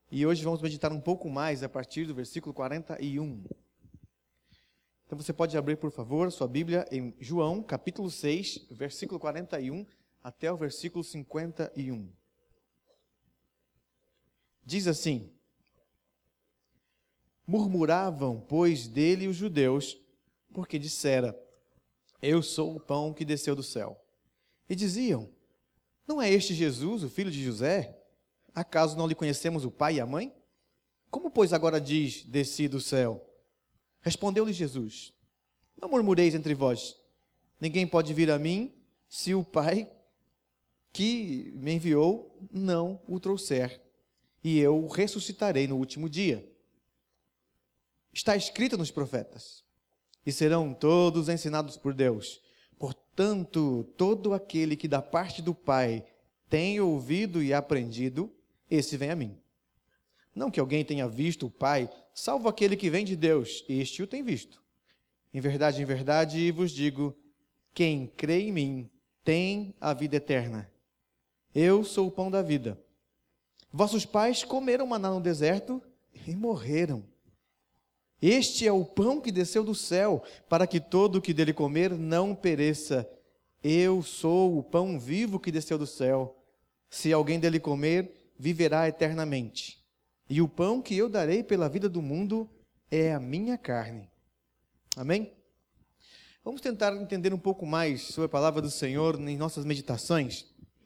E hoje vamos meditar um pouco mais a partir do versículo 41. Então você pode abrir, por favor, sua Bíblia em João, capítulo 6, versículo 41 até o versículo 51. Diz assim: Murmuravam, pois, dele os judeus, porque dissera: Eu sou o pão que desceu do céu. E diziam: Não é este Jesus, o filho de José? Acaso não lhe conhecemos o pai e a mãe? Como, pois, agora diz: Desci do céu? Respondeu-lhe Jesus: Não murmureis entre vós. Ninguém pode vir a mim se o Pai que me enviou não o trouxer, e eu o ressuscitarei no último dia. Está escrito nos profetas: E serão todos ensinados por Deus. Portanto, todo aquele que da parte do Pai tem ouvido e aprendido, esse vem a mim. Não que alguém tenha visto o Pai, salvo aquele que vem de Deus, este o tem visto. Em verdade vos digo, quem crê em mim tem a vida eterna. Eu sou o pão da vida. Vossos pais comeram maná no deserto e morreram. Este é o pão que desceu do céu, para que todo o que dele comer não pereça. Eu sou o pão vivo que desceu do céu. Se alguém dele comer, viverá eternamente. E o pão que eu darei pela vida do mundo é a minha carne. Amém? Vamos tentar entender um pouco mais sobre a palavra do Senhor em nossas meditações.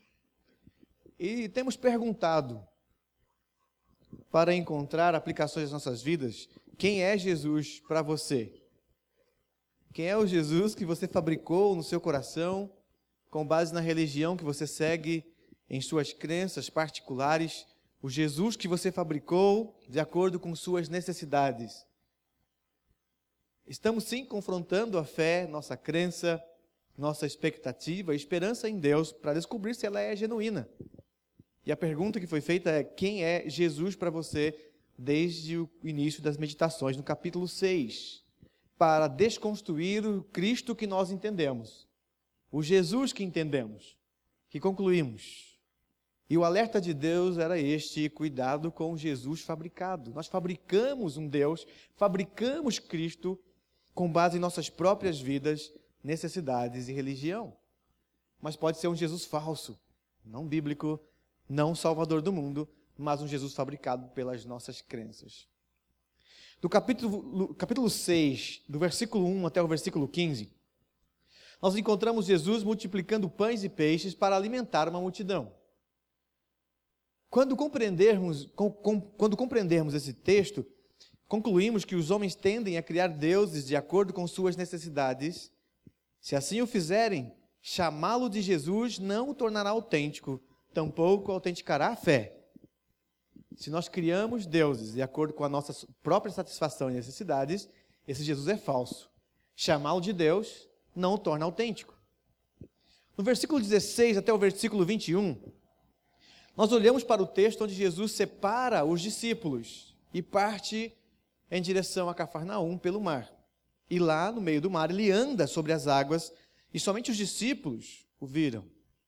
E temos perguntado, para encontrar aplicações nas nossas vidas, quem é Jesus para você? Quem é o Jesus que você fabricou no seu coração, com base na religião que você segue, em suas crenças particulares, o Jesus que você fabricou de acordo com suas necessidades? Estamos sim confrontando a fé, nossa crença, nossa expectativa, esperança em Deus, para descobrir se ela é genuína. E a pergunta que foi feita é: quem é Jesus para você, desde o início das meditações, no capítulo 6, para desconstruir o Cristo que nós entendemos, o Jesus que entendemos, que concluímos. E o alerta de Deus era este: cuidado com o Jesus fabricado. Nós fabricamos um Deus, fabricamos Cristo com base em nossas próprias vidas, necessidades e religião. Mas pode ser um Jesus falso, não bíblico, não salvador do mundo, mas um Jesus fabricado pelas nossas crenças. Do capítulo 6, do versículo 1 até o versículo 15, nós encontramos Jesus multiplicando pães e peixes para alimentar uma multidão. Quando compreendermos esse texto, concluímos que os homens tendem a criar deuses de acordo com suas necessidades. Se assim o fizerem, chamá-lo de Jesus não o tornará autêntico, tampouco autenticará a fé. Se nós criamos deuses de acordo com a nossa própria satisfação e necessidades, esse Jesus é falso. Chamá-lo de Deus não o torna autêntico. No versículo 16 até o versículo 21, nós olhamos para o texto onde Jesus separa os discípulos e parte em direção a Cafarnaum pelo mar. E lá no meio do mar ele anda sobre as águas e somente os discípulos o viram.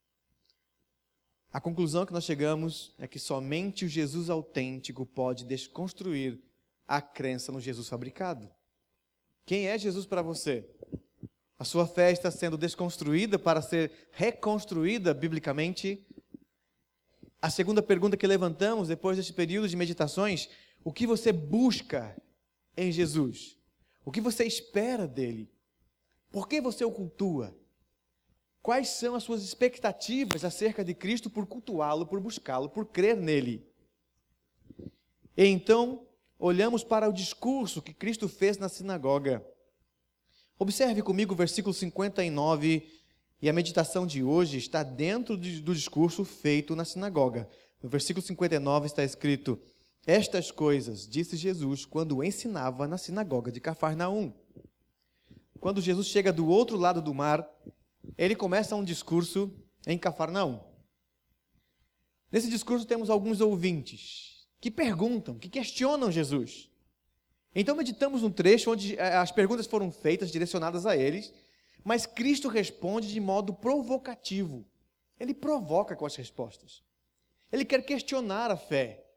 A conclusão que nós chegamos é que somente o Jesus autêntico pode desconstruir a crença no Jesus fabricado. Quem é Jesus para você? A sua fé está sendo desconstruída para ser reconstruída biblicamente? A segunda pergunta que levantamos depois deste período de meditações: o que você busca em Jesus? O que você espera dele? Por que você o cultua? Quais são as suas expectativas acerca de Cristo por cultuá-lo, por buscá-lo, por crer nele? E então, olhamos para o discurso que Cristo fez na sinagoga. Observe comigo o versículo 59, e a meditação de hoje está dentro do discurso feito na sinagoga. No versículo 59 está escrito: Estas coisas disse Jesus quando ensinava na sinagoga de Cafarnaum. Quando Jesus chega do outro lado do mar, ele começa um discurso em Cafarnaum. Nesse discurso temos alguns ouvintes que perguntam, que questionam Jesus. Então meditamos num trecho onde as perguntas foram feitas, direcionadas a eles, mas Cristo responde de modo provocativo. Ele provoca com as respostas. Ele quer questionar a fé.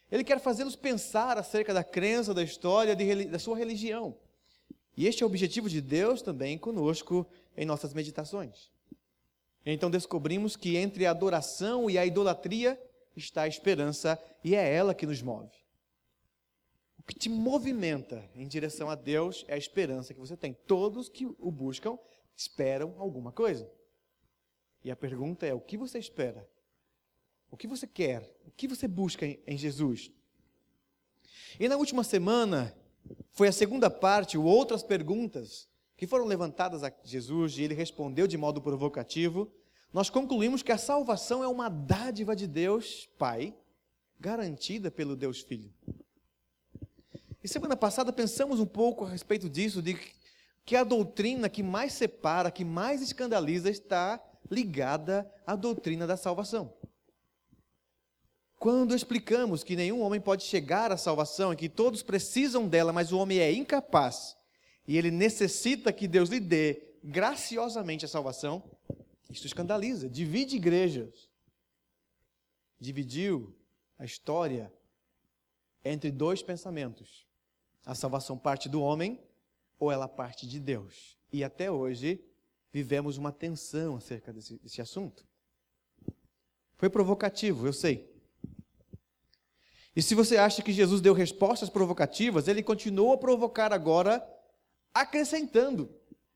Ele quer fazê-los pensar acerca da crença, da história, da sua religião. E este é o objetivo de Deus também conosco em nossas meditações. Então descobrimos que entre a adoração e a idolatria está a esperança, e é ela que nos move. O que te movimenta em direção a Deus é a esperança que você tem. Todos que o buscam esperam alguma coisa. E a pergunta é: o que você espera? O que você quer? O que você busca em Jesus? E na última semana, foi a segunda parte, ou outras perguntas, que foram levantadas a Jesus, e ele respondeu de modo provocativo. Nós concluímos que a salvação é uma dádiva de Deus Pai, garantida pelo Deus Filho. E semana passada pensamos um pouco a respeito disso, de que a doutrina que mais separa, que mais escandaliza, está ligada à doutrina da salvação. Quando explicamos que nenhum homem pode chegar à salvação e que todos precisam dela, mas o homem é incapaz e ele necessita que Deus lhe dê graciosamente a salvação, isso escandaliza, divide igrejas. Dividiu a história entre dois pensamentos. A salvação parte do homem ou ela parte de Deus. E até hoje vivemos uma tensão acerca desse assunto. Foi provocativo, eu sei. E se você acha que Jesus deu respostas provocativas, ele continua a provocar agora, acrescentando.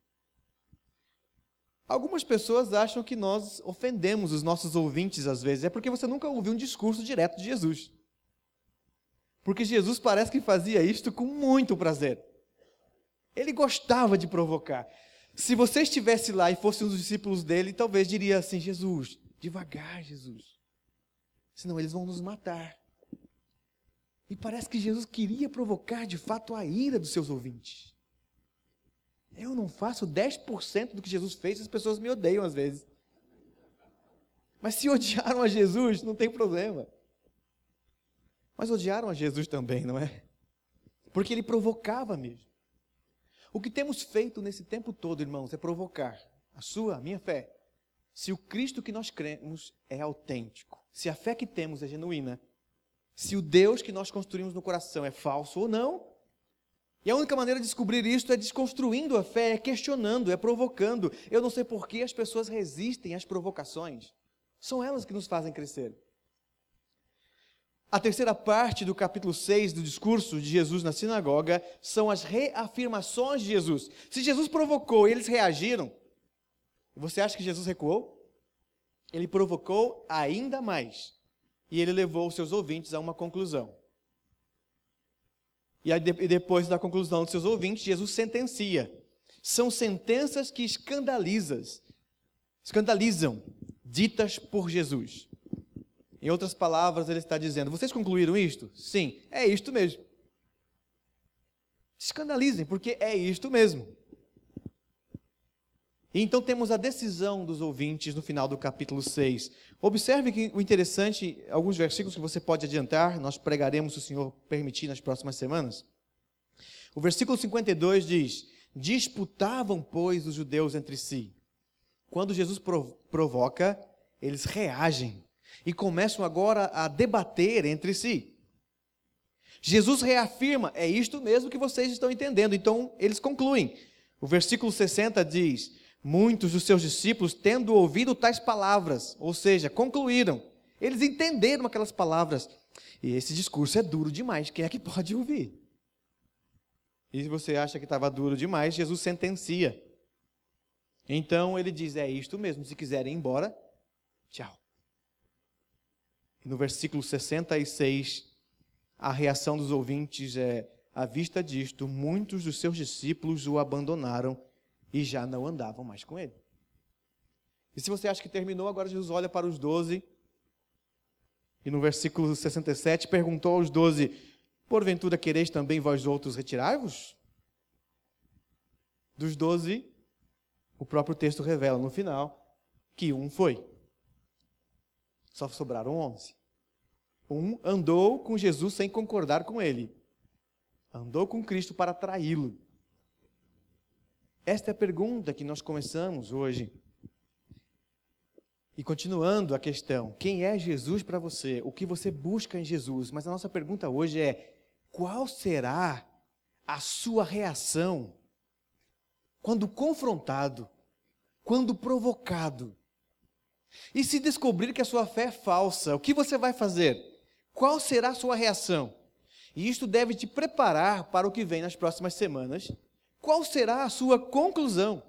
Algumas pessoas acham que nós ofendemos os nossos ouvintes às vezes. É porque você nunca ouviu um discurso direto de Jesus. Porque Jesus parece que fazia isto com muito prazer. Ele gostava de provocar. Se você estivesse lá e fosse um dos discípulos dele, talvez diria assim: Jesus, devagar, Jesus. Senão eles vão nos matar. E parece que Jesus queria provocar de fato a ira dos seus ouvintes. Eu não faço 10% do que Jesus fez, as pessoas me odeiam às vezes. Mas se odiaram a Jesus, não tem problema. Mas odiaram a Jesus também, não é? Porque ele provocava mesmo. O que temos feito nesse tempo todo, irmãos, é provocar a minha fé. Se o Cristo que nós cremos é autêntico, se a fé que temos é genuína, se o Deus que nós construímos no coração é falso ou não. E a única maneira de descobrir isso é desconstruindo a fé, é questionando, é provocando. Eu não sei por que as pessoas resistem às provocações. São elas que nos fazem crescer. A terceira parte do capítulo 6 do discurso de Jesus na sinagoga são as reafirmações de Jesus. Se Jesus provocou e eles reagiram, você acha que Jesus recuou? Ele provocou ainda mais. E ele levou os seus ouvintes a uma conclusão. E depois da conclusão dos seus ouvintes, Jesus sentencia. São sentenças que escandalizam, ditas por Jesus. Em outras palavras, ele está dizendo: vocês concluíram isto? Sim, é isto mesmo. Escandalizem, porque é isto mesmo. E então temos a decisão dos ouvintes no final do capítulo 6. Observe que o interessante, alguns versículos que você pode adiantar, nós pregaremos, se o Senhor permitir, nas próximas semanas. O versículo 52 diz: disputavam, pois, os judeus entre si. Quando Jesus provoca, eles reagem e começam agora a debater entre si. Jesus reafirma: é isto mesmo que vocês estão entendendo. Então, eles concluem. O versículo 60 diz: muitos dos seus discípulos, tendo ouvido tais palavras, ou seja, concluíram, eles entenderam aquelas palavras. E esse discurso é duro demais, quem é que pode ouvir? E se você acha que estava duro demais, Jesus sentencia. Então ele diz: é isto mesmo, se quiserem ir embora, tchau. E no versículo 66, a reação dos ouvintes é: à vista disto, muitos dos seus discípulos o abandonaram e já não andavam mais com ele. E se você acha que terminou, agora Jesus olha para os 12, e no versículo 67 perguntou aos 12: porventura quereis também vós outros retirar-vos? Dos 12, o próprio texto revela no final que um foi. Só sobraram 11. Um andou com Jesus sem concordar com ele. Andou com Cristo para traí-lo. Esta é a pergunta que nós começamos hoje. E continuando a questão, quem é Jesus para você? O que você busca em Jesus? Mas a nossa pergunta hoje é, qual será a sua reação quando confrontado, quando provocado? E se descobrir que a sua fé é falsa, o que você vai fazer? Qual será a sua reação? E isto deve te preparar para o que vem nas próximas semanas. Qual será a sua conclusão?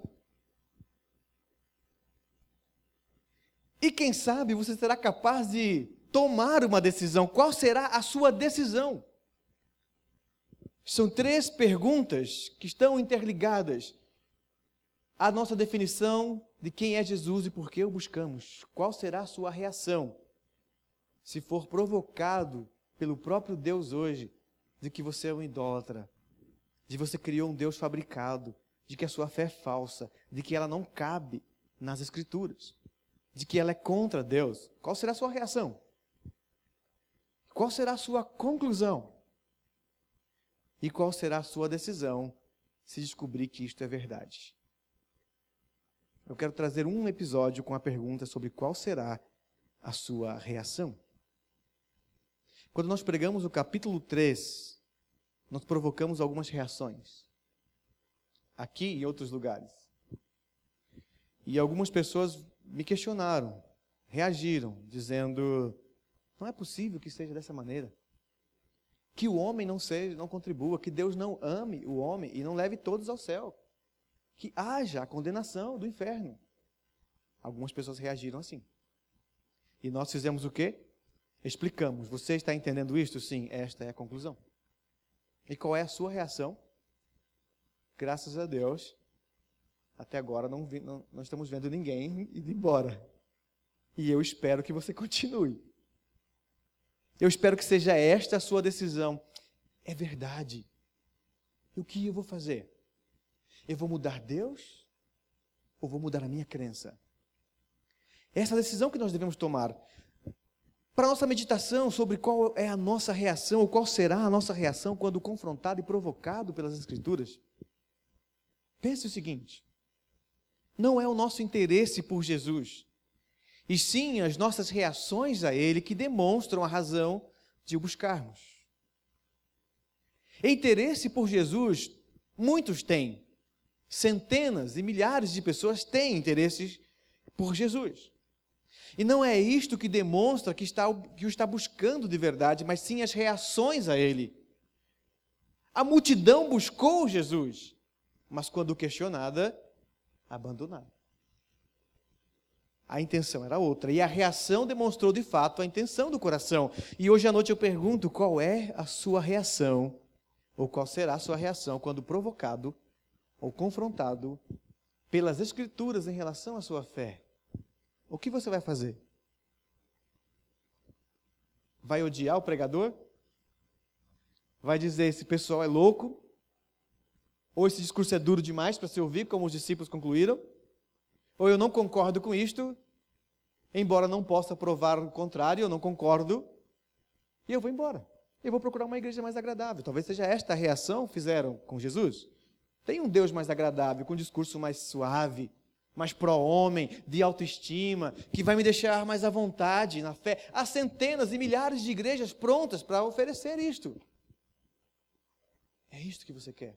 E quem sabe você será capaz de tomar uma decisão. Qual será a sua decisão? São 3 perguntas que estão interligadas à nossa definição de quem é Jesus e por que o buscamos. Qual será a sua reação se for provocado pelo próprio Deus hoje de que você é um idólatra, de que você criou um Deus fabricado, de que a sua fé é falsa, de que ela não cabe nas Escrituras, de que ela é contra Deus? Qual será a sua reação? Qual será a sua conclusão? E qual será a sua decisão se descobrir que isto é verdade? Eu quero trazer um episódio com a pergunta sobre qual será a sua reação. Quando nós pregamos o capítulo 3, nós provocamos algumas reações. Aqui e em outros lugares. E algumas pessoas me questionaram, reagiram, dizendo, não é possível que seja dessa maneira. Que o homem não contribua, que Deus não ame o homem e não leve todos ao céu. Que haja a condenação do inferno. Algumas pessoas reagiram assim. E nós fizemos o quê? Explicamos. Você está entendendo isto? Sim, esta é a conclusão. E qual é a sua reação? Graças a Deus, até agora não estamos vendo ninguém ir embora. E eu espero que você continue. Eu espero que seja esta a sua decisão. É verdade. E o que eu vou fazer? Eu vou mudar Deus? Ou vou mudar a minha crença? Essa é a decisão que nós devemos tomar. Para a nossa meditação sobre qual é a nossa reação, ou qual será a nossa reação quando confrontado e provocado pelas Escrituras, pense o seguinte: não é o nosso interesse por Jesus, e sim as nossas reações a Ele que demonstram a razão de o buscarmos. Interesse por Jesus, muitos têm. Centenas e milhares de pessoas têm interesses por Jesus. E não é isto que demonstra que o está buscando de verdade, mas sim as reações a Ele. A multidão buscou Jesus, mas quando questionada, abandonaram. A intenção era outra, e a reação demonstrou de fato a intenção do coração. E hoje à noite eu pergunto, qual é a sua reação, ou qual será a sua reação quando provocado ou confrontado pelas Escrituras em relação à sua fé? O que você vai fazer? Vai odiar o pregador? Vai dizer, esse pessoal é louco? Ou esse discurso é duro demais para se ouvir, como os discípulos concluíram? Ou eu não concordo com isto, embora não possa provar o contrário, eu não concordo, e eu vou embora. Eu vou procurar uma igreja mais agradável. Talvez seja esta a reação que fizeram com Jesus. Tem um Deus mais agradável, com um discurso mais suave, mais pró-homem, de autoestima, que vai me deixar mais à vontade na fé. Há centenas e milhares de igrejas prontas para oferecer isto. É isto que você quer?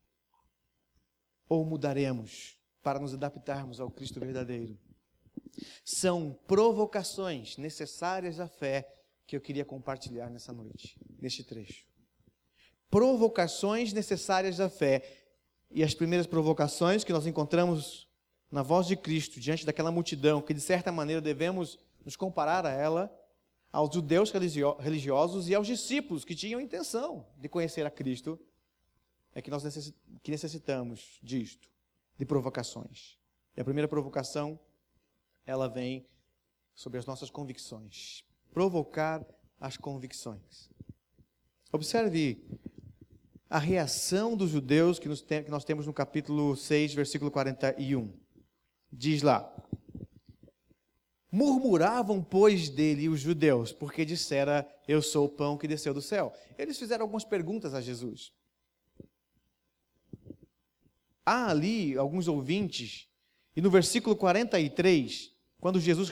Ou mudaremos para nos adaptarmos ao Cristo verdadeiro? São provocações necessárias à fé que eu queria compartilhar nessa noite, neste trecho. Provocações necessárias à fé. E as primeiras provocações que nós encontramos na voz de Cristo, diante daquela multidão, que de certa maneira devemos nos comparar a ela, aos judeus religiosos e aos discípulos que tinham intenção de conhecer a Cristo, é que nós necessitamos disto, de provocações. E a primeira provocação, ela vem sobre as nossas convicções. Provocar as convicções. Observe a reação dos judeus que nós temos no capítulo 6, versículo 41. Diz lá: murmuravam, pois, dele os judeus, porque dissera, eu sou o pão que desceu do céu. Eles fizeram algumas perguntas a Jesus. Há ali alguns ouvintes, e no versículo 43, quando Jesus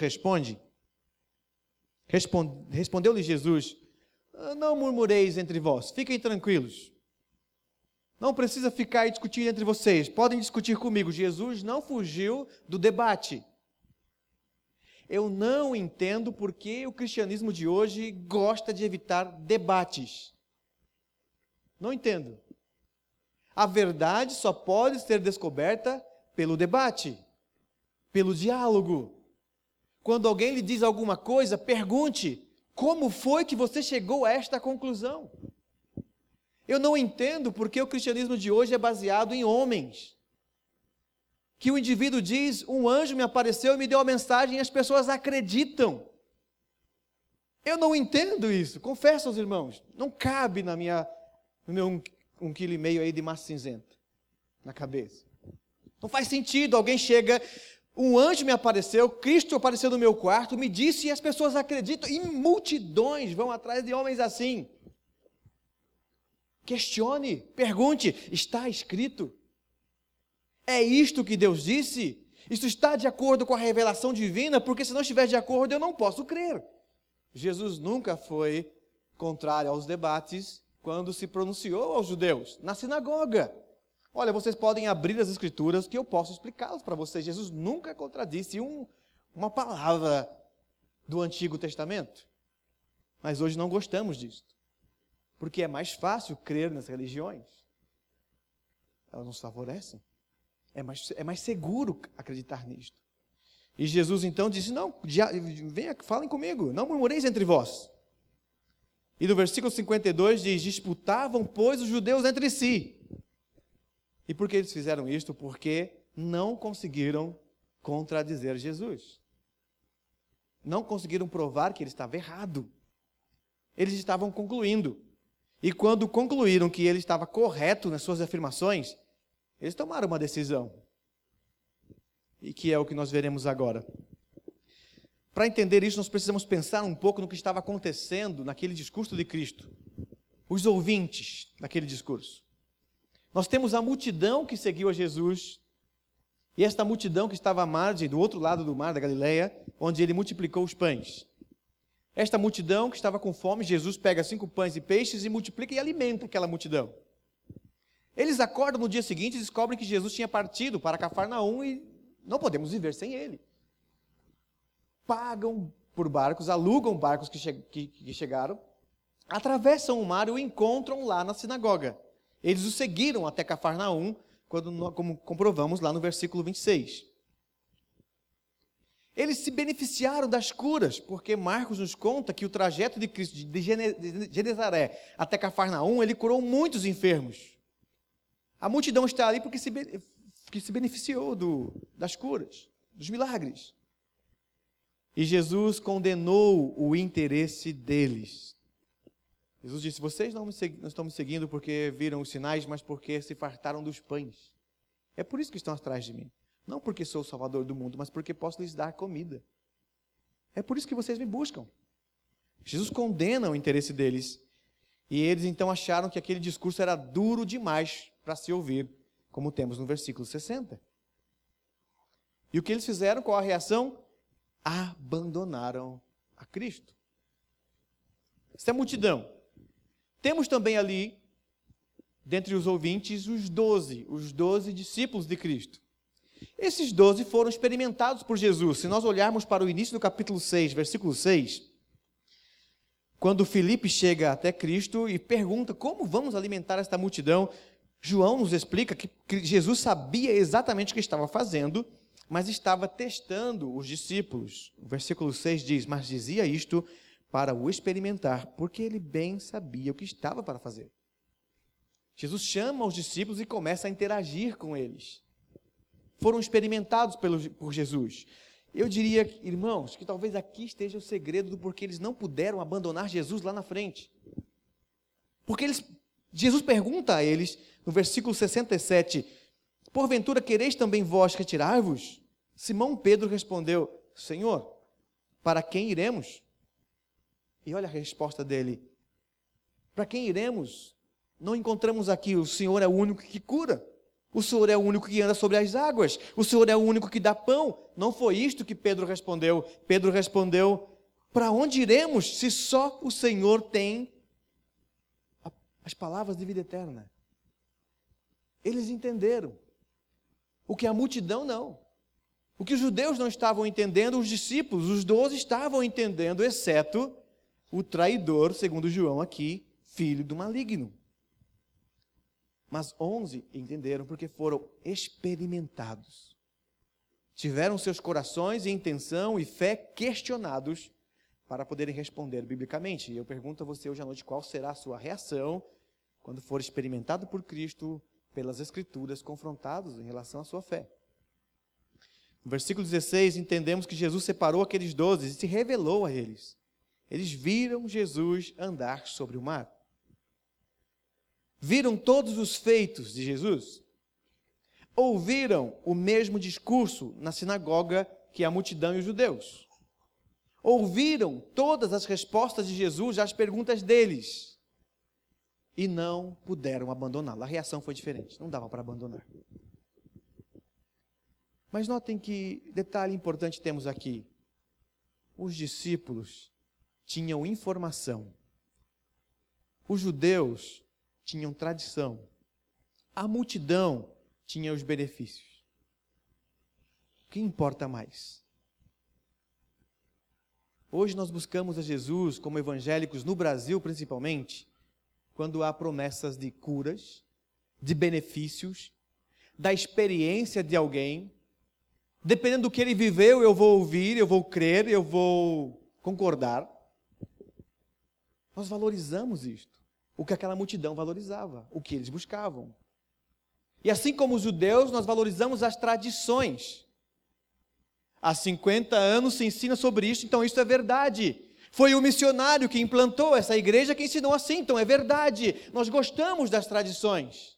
respondeu-lhe Jesus: não murmureis entre vós, fiquem tranquilos. Não precisa ficar aí discutindo entre vocês, podem discutir comigo. Jesus não fugiu do debate. Eu não entendo por que o cristianismo de hoje gosta de evitar debates. Não entendo. A verdade só pode ser descoberta pelo debate, pelo diálogo. Quando alguém lhe diz alguma coisa, pergunte: como foi que você chegou a esta conclusão? Eu não entendo porque o cristianismo de hoje é baseado em homens. Que o indivíduo diz: um anjo me apareceu e me deu a mensagem, e as pessoas acreditam. Eu não entendo isso, confesso aos irmãos. Não cabe no meu 1,5 kg aí de massa cinzenta na cabeça. Não faz sentido, alguém chega: um anjo me apareceu, Cristo apareceu no meu quarto, me disse, e as pessoas acreditam, e multidões vão atrás de homens assim. Questione, pergunte: está escrito? É isto que Deus disse? Isso está de acordo com a revelação divina? Porque se não estiver de acordo, eu não posso crer. Jesus nunca foi contrário aos debates quando se pronunciou aos judeus, na sinagoga. Olha, vocês podem abrir as escrituras que eu posso explicá-las para vocês. Jesus nunca contradisse uma palavra do Antigo Testamento. Mas hoje não gostamos disso. Porque é mais fácil crer nas religiões. Elas nos favorecem. É mais seguro acreditar nisto. E Jesus então disse: não, venha, falem comigo, não murmureis entre vós. E no versículo 52 diz: disputavam, pois, os judeus entre si. E por que eles fizeram isto? Porque não conseguiram contradizer Jesus. Não conseguiram provar que ele estava errado. Eles estavam concluindo. E quando concluíram que ele estava correto nas suas afirmações, eles tomaram uma decisão. E que é o que nós veremos agora. Para entender isso, nós precisamos pensar um pouco no que estava acontecendo naquele discurso de Cristo. Os ouvintes daquele discurso. Nós temos a multidão que seguiu a Jesus, e esta multidão que estava à margem, do outro lado do mar da Galileia, onde ele multiplicou os pães. Esta multidão que estava com fome, Jesus pega 5 pães e peixes e multiplica e alimenta aquela multidão. Eles acordam no dia seguinte e descobrem que Jesus tinha partido para Cafarnaum e não podemos viver sem ele. Pagam por barcos, alugam barcos que chegaram, atravessam o mar e o encontram lá na sinagoga. Eles o seguiram até Cafarnaum, como comprovamos lá no versículo 26. Eles se beneficiaram das curas, porque Marcos nos conta que o trajeto de Cristo de Genezaré até Cafarnaum, ele curou muitos enfermos. A multidão está ali porque se beneficiou das curas, dos milagres. E Jesus condenou o interesse deles. Jesus disse: vocês não estão me seguindo porque viram os sinais, mas porque se fartaram dos pães. É por isso que estão atrás de mim. Não porque sou o Salvador do mundo, mas porque posso lhes dar comida. É por isso que vocês me buscam. Jesus condena o interesse deles. E eles então acharam que aquele discurso era duro demais para se ouvir, como temos no versículo 60. E o que eles fizeram? Qual a reação? Abandonaram a Cristo. Essa é a multidão. Temos também ali, dentre os ouvintes, os 12 discípulos de Cristo. Esses 12 foram experimentados por Jesus. Se nós olharmos para o início do capítulo 6, versículo 6, quando Filipe chega até Cristo e pergunta como vamos alimentar esta multidão, João nos explica que Jesus sabia exatamente o que estava fazendo, mas estava testando os discípulos. O versículo 6 diz: mas dizia isto para o experimentar, porque ele bem sabia o que estava para fazer. Jesus chama os discípulos e começa a interagir com eles. Foram experimentados por Jesus. Eu diria, irmãos, que talvez aqui esteja o segredo do porquê eles não puderam abandonar Jesus lá na frente. Porque Jesus pergunta a eles, no versículo 67, porventura quereis também vós retirar-vos? Simão Pedro respondeu: Senhor, para quem iremos? E olha a resposta dele: para quem iremos? Não encontramos aqui, o Senhor é o único que cura. O Senhor é o único que anda sobre as águas. O Senhor é o único que dá pão. Não foi isto que Pedro respondeu. Pedro respondeu: para onde iremos se só o Senhor tem as palavras de vida eterna? Eles entenderam. O que a multidão não. O que os judeus não estavam entendendo, os discípulos, os 12 estavam entendendo, exceto o traidor, segundo João aqui, filho do maligno. Mas 11 entenderam porque foram experimentados. Tiveram seus corações e intenção e fé questionados para poderem responder biblicamente. E eu pergunto a você hoje à noite qual será a sua reação quando for experimentado por Cristo, pelas Escrituras, confrontados em relação à sua fé. No versículo 16, entendemos que Jesus separou aqueles 12 e se revelou a eles. Eles viram Jesus andar sobre o mar. Viram todos os feitos de Jesus? Ouviram o mesmo discurso na sinagoga que a multidão e os judeus? Ouviram todas as respostas de Jesus às perguntas deles? E não puderam abandoná-lo. A reação foi diferente, não dava para abandonar. Mas notem que detalhe importante temos aqui. Os discípulos tinham informação. Os judeus tinham tradição. A multidão tinha os benefícios. O que importa mais? Hoje nós buscamos a Jesus como evangélicos, no Brasil principalmente, quando há promessas de curas, de benefícios, da experiência de alguém. Dependendo do que ele viveu, eu vou ouvir, eu vou crer, eu vou concordar. Nós valorizamos isto. O que aquela multidão valorizava, o que eles buscavam. E assim como os judeus, nós valorizamos as tradições. Há 50 anos se ensina sobre isso, então isso é verdade. Foi o missionário que implantou essa igreja que ensinou assim, então é verdade. Nós gostamos das tradições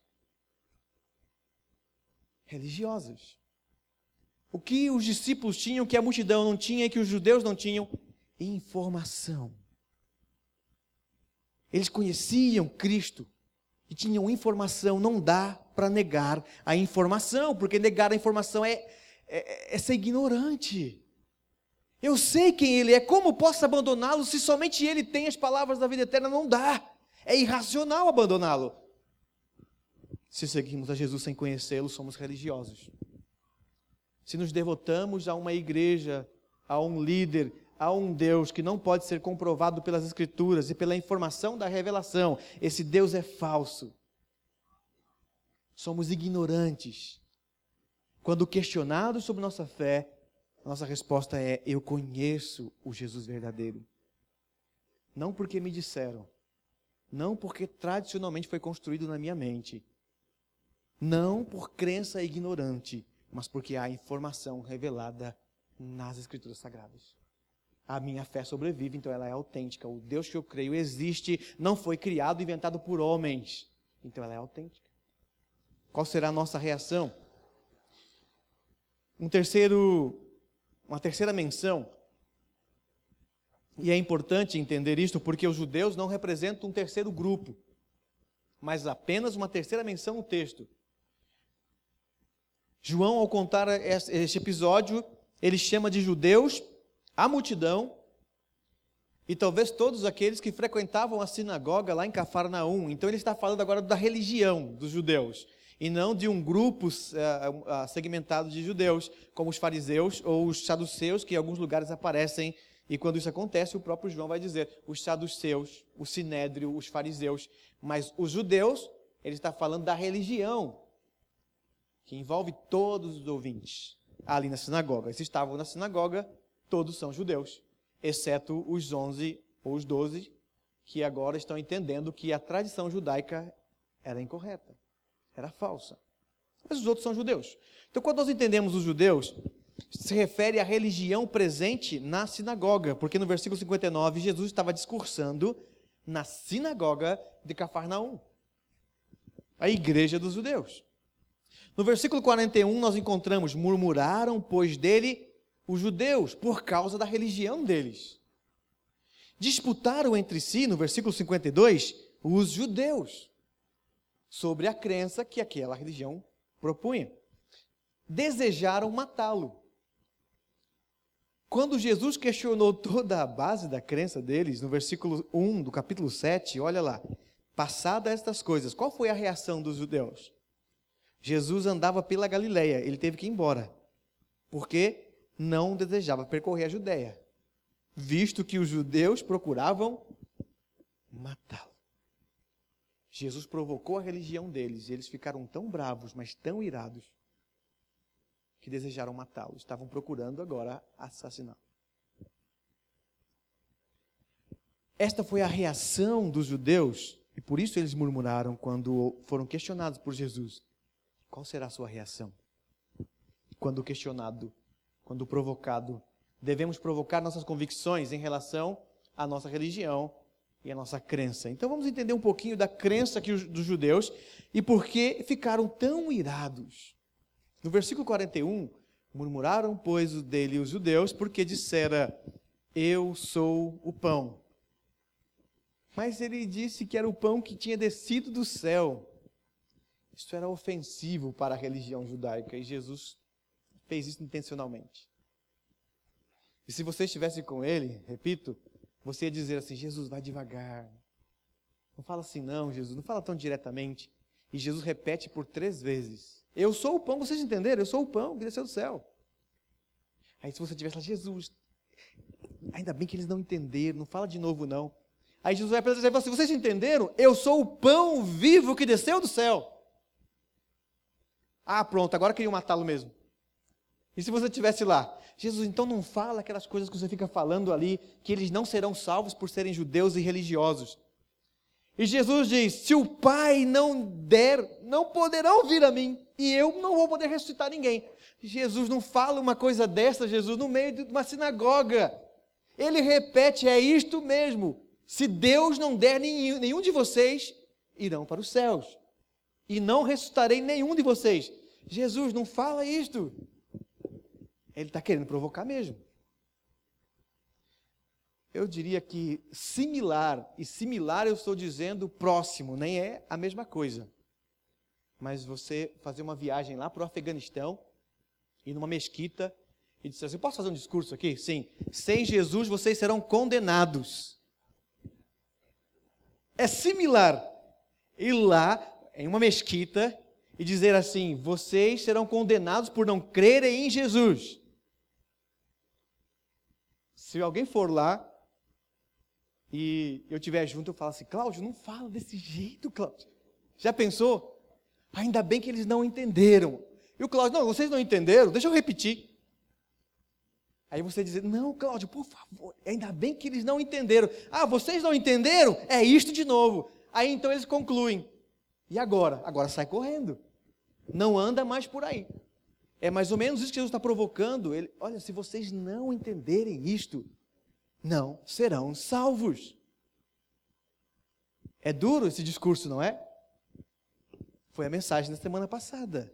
religiosas. O que os discípulos tinham, que a multidão não tinha e que os judeus não tinham? Informação. Eles conheciam Cristo e tinham informação. Não dá para negar a informação, porque negar a informação é ser ignorante. Eu sei quem Ele é, como posso abandoná-lo se somente Ele tem as palavras da vida eterna? Não dá, é irracional abandoná-lo. Se seguimos a Jesus sem conhecê-lo, somos religiosos. Se nos devotamos a uma igreja, a um líder, a um Deus que não pode ser comprovado pelas Escrituras e pela informação da revelação, esse Deus é falso. Somos ignorantes. Quando questionados sobre nossa fé, nossa resposta é: eu conheço o Jesus verdadeiro. Não porque me disseram, não porque tradicionalmente foi construído na minha mente, não por crença ignorante, mas porque há informação revelada nas Escrituras Sagradas. A minha fé sobrevive, então ela é autêntica. O Deus que eu creio existe, não foi criado, inventado por homens. Então ela é autêntica. Qual será a nossa reação? Uma terceira menção, e é importante entender isto porque os judeus não representam um terceiro grupo, mas apenas uma terceira menção no texto. João, ao contar este episódio, ele chama de judeus a multidão e talvez todos aqueles que frequentavam a sinagoga lá em Cafarnaum. Então ele está falando agora da religião dos judeus e não de um grupo segmentado de judeus, como os fariseus ou os saduceus, que em alguns lugares aparecem. E quando isso acontece, o próprio João vai dizer os saduceus, o sinédrio, os fariseus. Mas os judeus, ele está falando da religião, que envolve todos os ouvintes ali na sinagoga. Se estavam na sinagoga, todos são judeus, exceto os 11 ou os 12, que agora estão entendendo que a tradição judaica era incorreta, era falsa. Mas os outros são judeus. Então, quando nós entendemos os judeus, se refere à religião presente na sinagoga, porque no versículo 59, Jesus estava discursando na sinagoga de Cafarnaum, a igreja dos judeus. No versículo 41, nós encontramos: murmuraram, pois, dele os judeus, por causa da religião deles. Disputaram entre si, no versículo 52, os judeus, sobre a crença que aquela religião propunha. Desejaram matá-lo. Quando Jesus questionou toda a base da crença deles, no versículo 1 do capítulo 7, olha lá. Passadas estas coisas, qual foi a reação dos judeus? Jesus andava pela Galileia, ele teve que ir embora, porque não desejava percorrer a Judéia, visto que os judeus procuravam matá-lo. Jesus provocou a religião deles, e eles ficaram tão bravos, mas tão irados, que desejaram matá-lo. Estavam procurando agora assassiná-lo. Esta foi a reação dos judeus, e por isso eles murmuraram quando foram questionados por Jesus. Qual será a sua reação? Quando questionado, quando provocado, devemos provocar nossas convicções em relação à nossa religião e à nossa crença. Então vamos entender um pouquinho da crença dos judeus e por que ficaram tão irados. No versículo 41, murmuraram, pois, dele os judeus, porque dissera, eu sou o pão. Mas ele disse que era o pão que tinha descido do céu. Isso era ofensivo para a religião judaica, e Jesus fez isso intencionalmente. E se você estivesse com ele, repito, você ia dizer assim, Jesus, vai devagar. Não fala assim não, Jesus, não fala tão diretamente. E Jesus repete por 3 vezes. Eu sou o pão, vocês entenderam? Eu sou o pão que desceu do céu. Aí se você tivesse lá, Jesus, ainda bem que eles não entenderam, não fala de novo não. Aí Jesus vai dizer, vocês entenderam? Eu sou o pão vivo que desceu do céu. Ah, pronto, agora queriam matá-lo mesmo. E se você estivesse lá? Jesus, então não fala aquelas coisas que você fica falando ali, que eles não serão salvos por serem judeus e religiosos. E Jesus diz, se o Pai não der, não poderão vir a mim, e eu não vou poder ressuscitar ninguém. Jesus não fala uma coisa dessa, Jesus, no meio de uma sinagoga. Ele repete, é isto mesmo. Se Deus não der, nenhum de vocês irão para os céus. E não ressuscitarei nenhum de vocês. Jesus, não fala isto. Ele está querendo provocar mesmo. Eu diria que similar, e similar eu estou dizendo próximo, nem é a mesma coisa. Mas você fazer uma viagem lá para o Afeganistão, ir numa mesquita, e dizer assim, posso fazer um discurso aqui? Sim. Sem Jesus vocês serão condenados. É similar ir lá em uma mesquita e dizer assim, vocês serão condenados por não crerem em Jesus. Se alguém for lá e eu estiver junto, eu falo assim, Cláudio, não fala desse jeito, Cláudio. Já pensou? Ainda bem que eles não entenderam. E o Cláudio, não, vocês não entenderam? Deixa eu repetir. Aí você diz, não, Cláudio, por favor, ainda bem que eles não entenderam. Ah, vocês não entenderam? É isto de novo. Aí então eles concluem. E agora? Agora sai correndo. Não anda mais por aí. É mais ou menos isso que Jesus está provocando. Ele, olha, se vocês não entenderem isto, não serão salvos. É duro esse discurso, não é? Foi a mensagem da semana passada.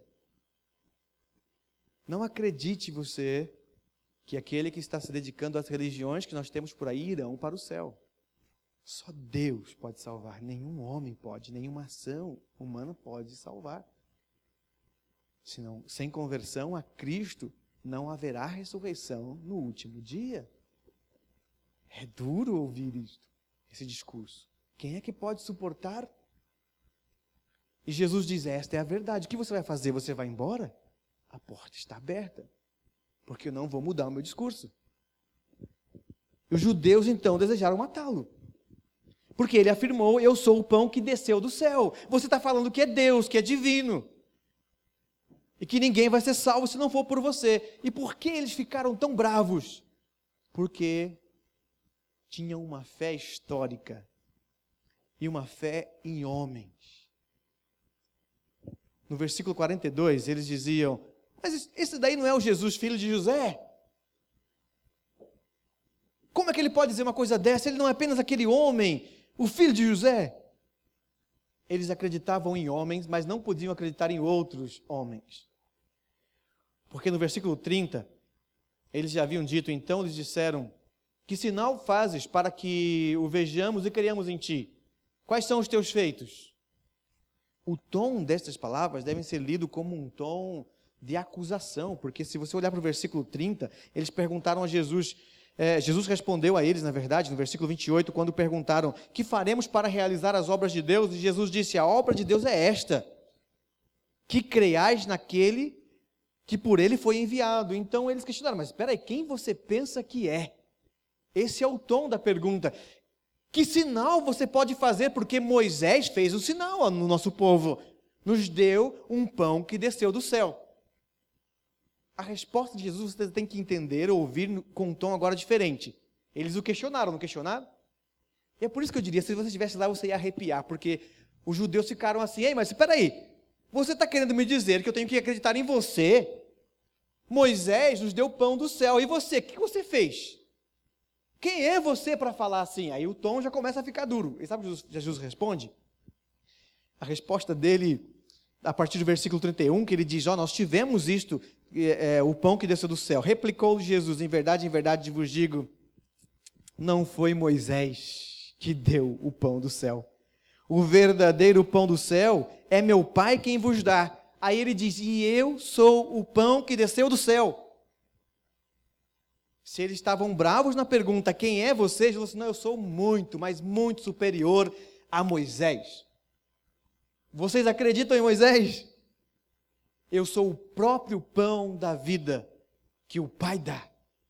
Não acredite você que aquele que está se dedicando às religiões que nós temos por aí irão para o céu. Só Deus pode salvar, nenhum homem pode, nenhuma ação humana pode salvar. Senão, sem conversão a Cristo, não haverá ressurreição no último dia. É duro ouvir isto, esse discurso. Quem é que pode suportar? E Jesus diz, esta é a verdade. O que você vai fazer? Você vai embora? A porta está aberta. Porque eu não vou mudar o meu discurso. Os judeus, então, desejaram matá-lo. Porque ele afirmou, eu sou o pão que desceu do céu. Você está falando que é Deus, que é divino. E que ninguém vai ser salvo se não for por você. E por que eles ficaram tão bravos? Porque tinham uma fé histórica. E uma fé em homens. No versículo 42, eles diziam, mas esse daí não é o Jesus, filho de José? Como é que ele pode dizer uma coisa dessa? Ele não é apenas aquele homem, o filho de José. Eles acreditavam em homens, mas não podiam acreditar em outros homens. Porque no versículo 30, eles já haviam dito, então eles disseram, que sinal fazes para que o vejamos e creiamos em ti? Quais são os teus feitos? O tom destas palavras deve ser lido como um tom de acusação, porque se você olhar para o versículo 30, eles perguntaram a Jesus, Jesus respondeu a eles, na verdade, no versículo 28, quando perguntaram: que faremos para realizar as obras de Deus? E Jesus disse: a obra de Deus é esta, que creiais naquele que por ele foi enviado. Então eles questionaram: mas espera aí, quem você pensa que é? Esse é o tom da pergunta. Que sinal você pode fazer? Porque Moisés fez um sinal no nosso povo, nos deu um pão que desceu do céu. A resposta de Jesus você tem que entender, ouvir com um tom agora diferente. Eles o questionaram, não questionaram? E é por isso que eu diria, se você estivesse lá, você ia arrepiar, porque os judeus ficaram assim: ei, mas espera aí, você está querendo me dizer que eu tenho que acreditar em você? Moisés nos deu pão do céu, e você, o que você fez? Quem é você para falar assim? Aí o tom já começa a ficar duro. E sabe o que Jesus responde? A resposta dele, a partir do versículo 31, que ele diz: nós tivemos isto, o pão que desceu do céu. Replicou Jesus: em verdade vos digo, não foi Moisés que deu o pão do céu. O verdadeiro pão do céu é meu Pai quem vos dá. Aí ele diz: e eu sou o pão que desceu do céu. Se eles estavam bravos na pergunta: quem é você? Jesus falou assim: não, eu sou muito, mas muito superior a Moisés. Vocês acreditam em Moisés? Eu sou o próprio pão da vida que o Pai dá.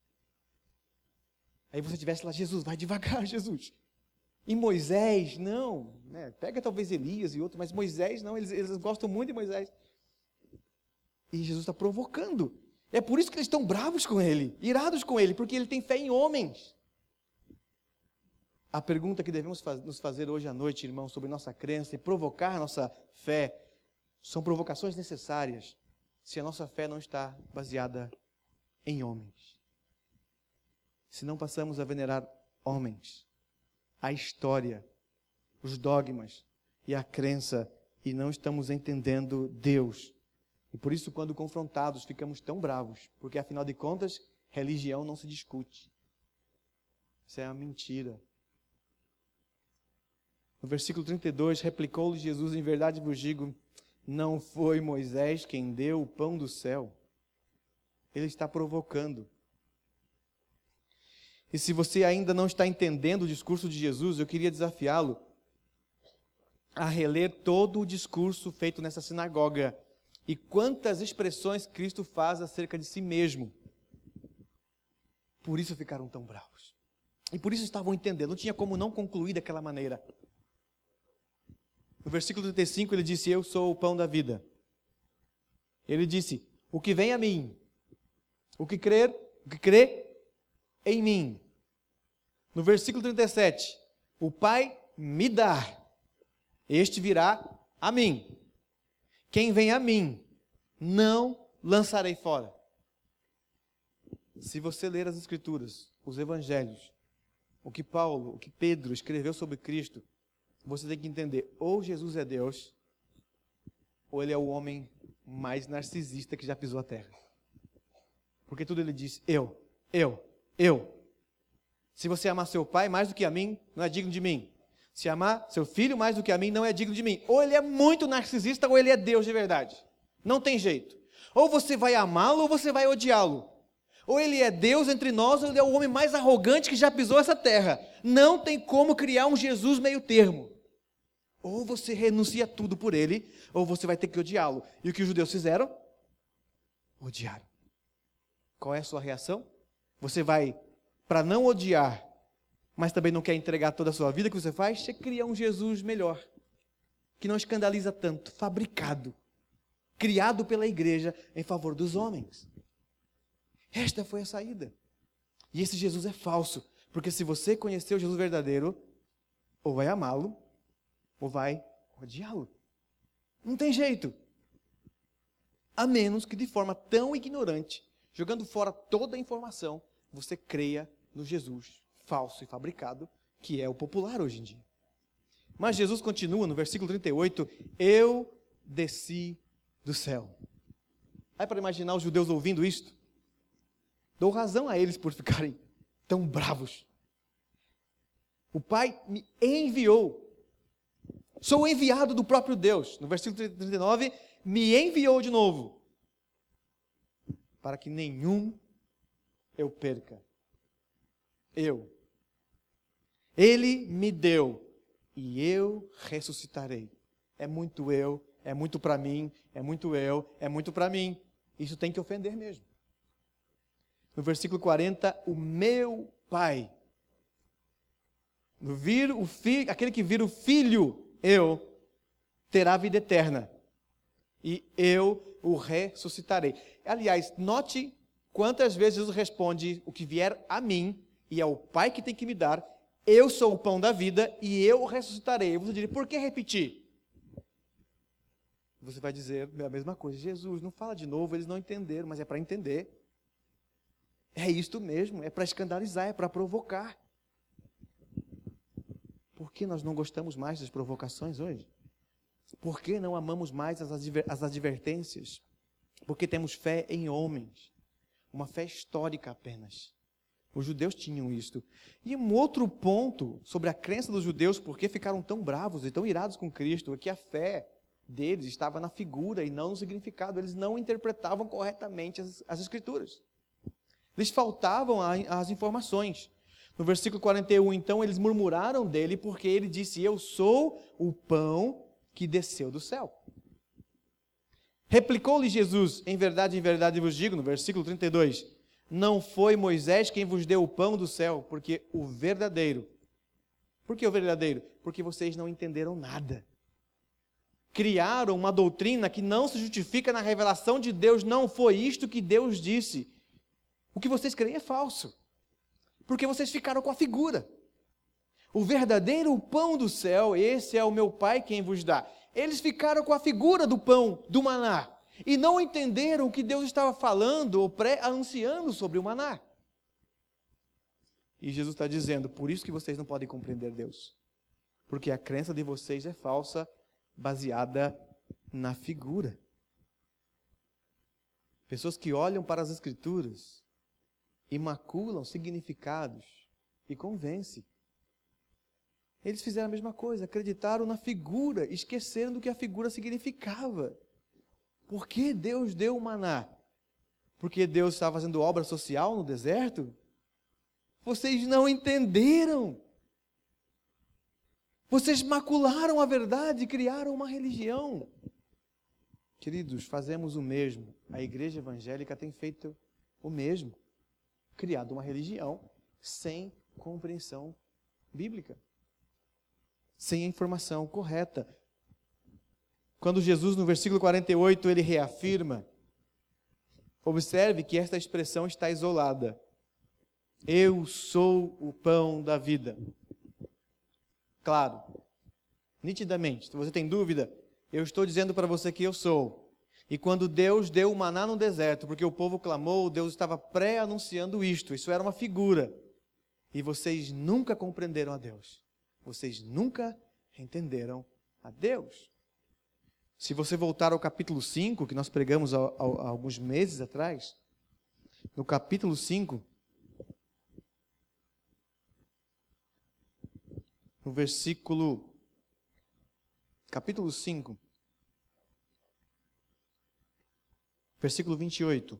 Aí você estivesse lá: Jesus, vai devagar, Jesus. E Moisés, não, né? Pega talvez Elias e outro, mas Moisés não, eles gostam muito de Moisés. E Jesus está provocando. É por isso que eles estão bravos com ele, irados com ele, porque ele tem fé em homens. A pergunta que devemos nos fazer hoje à noite, irmãos, sobre nossa crença e provocar nossa fé, são provocações necessárias, se a nossa fé não está baseada em homens. Se não passamos a venerar homens, a história, os dogmas e a crença, e não estamos entendendo Deus. E por isso, quando confrontados, ficamos tão bravos, porque afinal de contas, religião não se discute. Isso é uma mentira. No versículo 32, replicou-lhe Jesus: em verdade vos digo, não foi Moisés quem deu o pão do céu. Ele está provocando. E se você ainda não está entendendo o discurso de Jesus, eu queria desafiá-lo a reler todo o discurso feito nessa sinagoga. E quantas expressões Cristo faz acerca de si mesmo. Por isso ficaram tão bravos. E por isso estavam entendendo. Não tinha como não concluir daquela maneira. No versículo 35 ele disse: eu sou o pão da vida. Ele disse: o que vem a mim, o que crê em mim. No versículo 37, o Pai me dá, este virá a mim. Quem vem a mim, não lançarei fora. Se você ler as Escrituras, os Evangelhos, o que Paulo, o que Pedro escreveu sobre Cristo, você tem que entender: ou Jesus é Deus, ou ele é o homem mais narcisista que já pisou a terra. Porque tudo ele diz: eu. Se você amar seu pai mais do que a mim, não é digno de mim. Se amar seu filho mais do que a mim, não é digno de mim. Ou ele é muito narcisista, ou ele é Deus de verdade. Não tem jeito. Ou você vai amá-lo, ou você vai odiá-lo. Ou ele é Deus entre nós, ou ele é o homem mais arrogante que já pisou essa terra. Não tem como criar um Jesus meio termo. Ou você renuncia tudo por ele, ou você vai ter que odiá-lo. E o que os judeus fizeram? Odiaram. Qual é a sua reação? Você vai, para não odiar, mas também não quer entregar toda a sua vida, que você faz? Você cria um Jesus melhor, que não escandaliza tanto, fabricado, criado pela igreja em favor dos homens. Esta foi a saída. E esse Jesus é falso, porque se você conhecer o Jesus verdadeiro, ou vai amá-lo, ou vai odiá-lo. Não tem jeito. A menos que de forma tão ignorante, jogando fora toda a informação, você creia no Jesus falso e fabricado, que é o popular hoje em dia. Mas Jesus continua no versículo 38, eu desci do céu. Aí para imaginar os judeus ouvindo isto, dou razão a eles por ficarem tão bravos. O Pai me enviou. Sou enviado do próprio Deus. No versículo 39, me enviou de novo, para que nenhum eu perca. Ele me deu, e eu ressuscitarei. É muito eu, é muito para mim, é muito eu, é muito para mim. Isso tem que ofender mesmo. No versículo 40, o meu Pai. Aquele que vira o Filho, terá vida eterna. E eu o ressuscitarei. Aliás, note quantas vezes Jesus responde: o que vier a mim, e é o Pai que tem que me dar, eu sou o pão da vida, e eu o ressuscitarei. Você diria, por que repetir? Você vai dizer a mesma coisa. Jesus, não fala de novo, eles não entenderam, mas é para entender. É isto mesmo, é para escandalizar, é para provocar. Por que nós não gostamos mais das provocações hoje? Por que não amamos mais as advertências? Porque temos fé em homens, uma fé histórica apenas. Os judeus tinham isto. E um outro ponto sobre a crença dos judeus, porque ficaram tão bravos e tão irados com Cristo, é que a fé deles estava na figura e não no significado. Eles não interpretavam corretamente as Escrituras. Lhes faltavam as informações. No versículo 41, então, eles murmuraram dele porque ele disse: eu sou o pão que desceu do céu. Replicou-lhe Jesus: em verdade vos digo, no versículo 32, não foi Moisés quem vos deu o pão do céu, porque o verdadeiro. Por que o verdadeiro? Porque vocês não entenderam nada. Criaram uma doutrina que não se justifica na revelação de Deus. Não foi isto que Deus disse. O que vocês creem é falso, porque vocês ficaram com a figura. O verdadeiro pão do céu, esse é o meu Pai quem vos dá. Eles ficaram com a figura do pão, do maná, e não entenderam o que Deus estava falando ou anunciando sobre o maná. E Jesus está dizendo: por isso que vocês não podem compreender Deus, porque a crença de vocês é falsa, baseada na figura. Pessoas que olham para as Escrituras e maculam significados e convencem. Eles fizeram a mesma coisa, acreditaram na figura, esqueceram do que a figura significava. Por que Deus deu o maná? Porque Deus estava fazendo obra social no deserto? Vocês não entenderam. Vocês macularam a verdade e criaram uma religião. Queridos, fazemos o mesmo. A igreja evangélica tem feito o mesmo. Criado uma religião sem compreensão bíblica, sem a informação correta. Quando Jesus, no versículo 48, ele reafirma, observe que esta expressão está isolada. Eu sou o pão da vida. Claro, nitidamente, se você tem dúvida, eu estou dizendo para você que eu sou. E quando Deus deu o maná no deserto, porque o povo clamou, Deus estava pré-anunciando isto. Isso era uma figura. E vocês nunca compreenderam a Deus. Vocês nunca entenderam a Deus. Se você voltar ao capítulo 5, que nós pregamos há alguns meses atrás, no capítulo 5, no capítulo 5, versículo 28.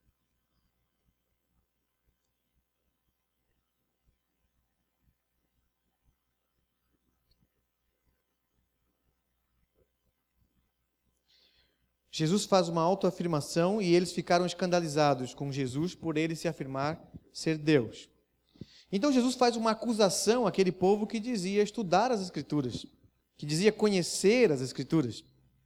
Jesus faz uma autoafirmação e eles ficaram escandalizados com Jesus por ele se afirmar ser Deus. Então Jesus faz uma acusação àquele povo que dizia estudar as Escrituras, que dizia conhecer as Escrituras,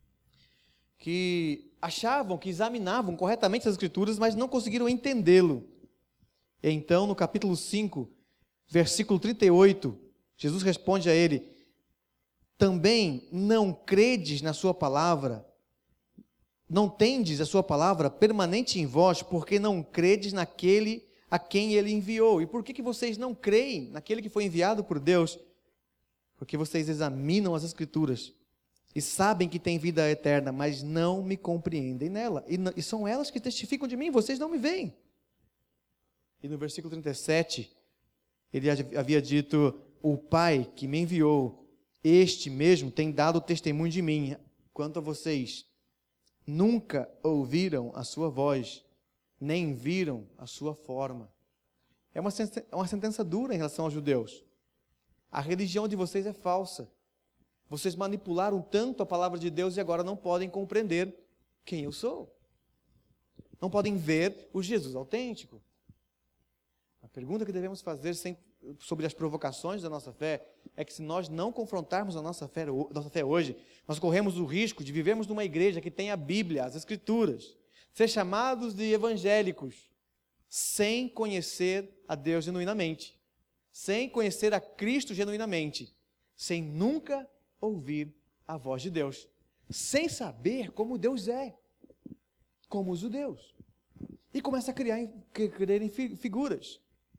que achavam, que examinavam corretamente as Escrituras, mas não conseguiram entendê-lo. E então, no capítulo 5, versículo 38, Jesus responde a ele: também não credes na sua palavra? Não tendes a sua palavra permanente em vós, porque não credes naquele a quem ele enviou. E por que vocês não creem naquele que foi enviado por Deus? Porque vocês examinam as Escrituras e sabem que tem vida eterna, mas não me compreendem nela. E são elas que testificam de mim, vocês não me veem. E no versículo 37, ele havia dito: o Pai que me enviou Este mesmo tem dado testemunho de mim. Quanto a vocês, nunca ouviram a sua voz, nem viram a sua forma. É uma sentença dura em relação aos judeus. A religião de vocês é falsa. Vocês manipularam tanto a palavra de Deus e agora não podem compreender quem eu sou. Não podem ver o Jesus autêntico. A pergunta que devemos fazer sobre as provocações da nossa fé é que se nós não confrontarmos a nossa fé hoje, nós corremos o risco de vivermos numa igreja que tem a Bíblia, as Escrituras, ser chamados de evangélicos, sem conhecer a Deus genuinamente, sem conhecer a Cristo genuinamente, sem nunca ouvir a voz de Deus, sem saber como Deus é, como os judeus. E começa a crer em figuras.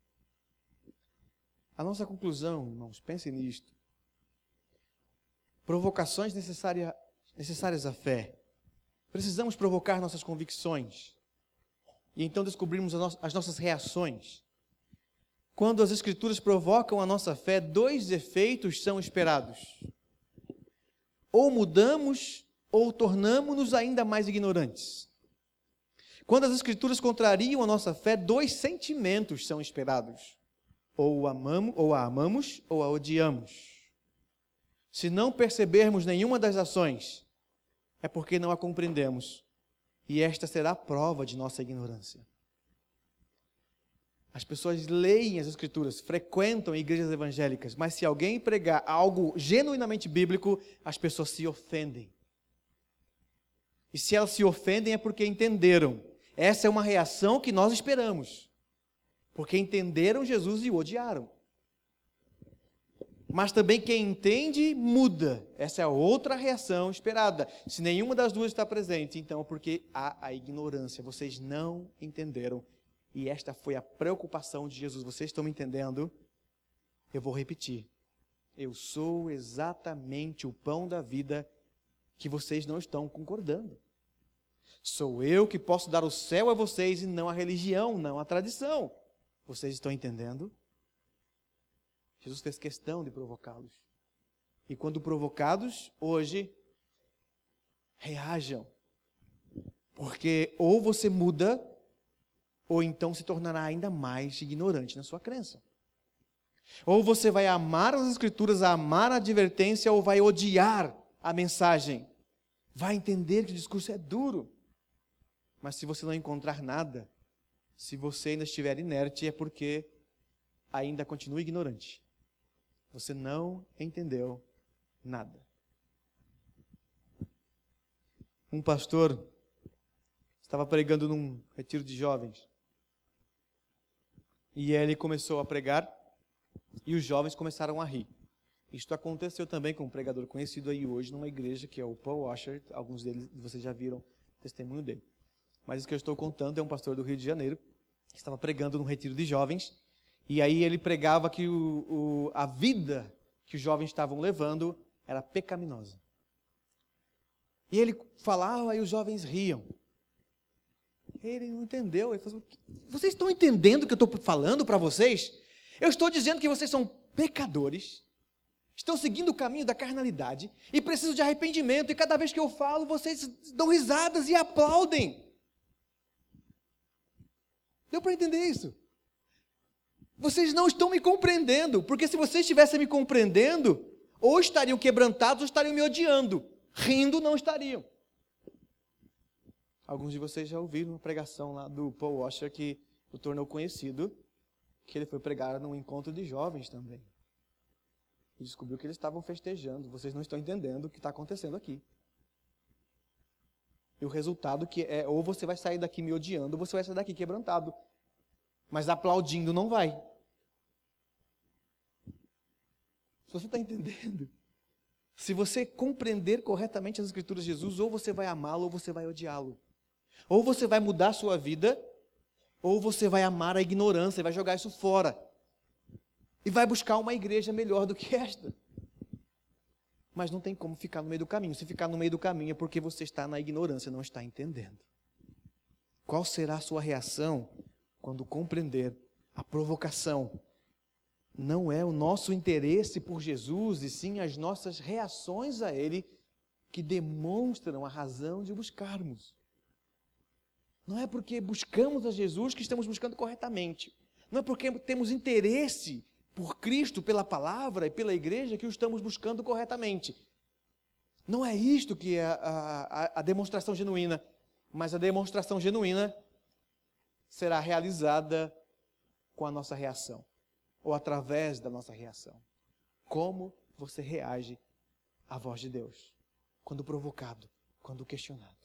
A nossa conclusão, irmãos, pensem nisto. Provocações necessárias à fé. Precisamos provocar nossas convicções. E então descobrirmos as nossas reações. Quando as Escrituras provocam a nossa fé, dois efeitos são esperados. Ou mudamos, ou tornamo-nos ainda mais ignorantes. Quando as Escrituras contrariam a nossa fé, dois sentimentos são esperados. Ou a amamos, ou a odiamos. Se não percebermos nenhuma das ações, é porque não a compreendemos. E esta será a prova de nossa ignorância. As pessoas leem as Escrituras, frequentam igrejas evangélicas, mas se alguém pregar algo genuinamente bíblico, as pessoas se ofendem. E se elas se ofendem é porque entenderam. Essa é uma reação que nós esperamos. Porque entenderam Jesus e o odiaram. Mas também quem entende, muda. Essa é a outra reação esperada. Se nenhuma das duas está presente, então é porque há a ignorância. Vocês não entenderam. E esta foi a preocupação de Jesus. Vocês estão me entendendo? Eu vou repetir. Eu sou exatamente o pão da vida que vocês não estão concordando. Sou eu que posso dar o céu a vocês e não a religião, não a tradição. Vocês estão entendendo? Jesus fez questão de provocá-los. E quando provocados, hoje, reajam. Porque ou você muda, ou então se tornará ainda mais ignorante na sua crença. Ou você vai amar as Escrituras, amar a advertência, ou vai odiar a mensagem. Vai entender que o discurso é duro. Mas se você não encontrar nada, se você ainda estiver inerte, é porque ainda continua ignorante. Você não entendeu nada. Um pastor estava pregando num retiro de jovens. E ele começou a pregar e os jovens começaram a rir. Isto aconteceu também com um pregador conhecido aí hoje numa igreja, que é o Paul Washer. Alguns deles vocês já viram o testemunho dele. Mas isso que eu estou contando é um pastor do Rio de Janeiro, que estava pregando num retiro de jovens, e aí ele pregava que a vida que os jovens estavam levando era pecaminosa. E ele falava e os jovens riam. Ele não entendeu. Ele falou: vocês estão entendendo o que eu estou falando para vocês? Eu estou dizendo que vocês são pecadores, estão seguindo o caminho da carnalidade e precisam de arrependimento, e cada vez que eu falo, vocês dão risadas e aplaudem. Deu para entender isso? Vocês não estão me compreendendo, porque se vocês estivessem me compreendendo, ou estariam quebrantados ou estariam me odiando. Rindo não estariam. Alguns de vocês já ouviram uma pregação lá do Paul Washer que o tornou conhecido, que ele foi pregar num encontro de jovens também. E descobriu que eles estavam festejando. Vocês não estão entendendo o que está acontecendo aqui. E o resultado que é, ou você vai sair daqui me odiando, ou você vai sair daqui quebrantado. Mas aplaudindo não vai. Se você está entendendo, se você compreender corretamente as Escrituras de Jesus, ou você vai amá-lo, ou você vai odiá-lo. Ou você vai mudar a sua vida, ou você vai amar a ignorância e vai jogar isso fora. E vai buscar uma igreja melhor do que esta. Mas não tem como ficar no meio do caminho. Se ficar no meio do caminho é porque você está na ignorância, não está entendendo. Qual será a sua reação quando compreender a provocação Não é o nosso interesse por Jesus, e sim as nossas reações a Ele que demonstram a razão de buscarmos. Não é porque buscamos a Jesus que estamos buscando corretamente. Não é porque temos interesse por Cristo, pela palavra e pela igreja que o estamos buscando corretamente. Não é isto que é a demonstração genuína, mas a demonstração genuína será realizada com a nossa reação, ou através da nossa reação. Como você reage à voz de Deus, quando provocado, quando questionado.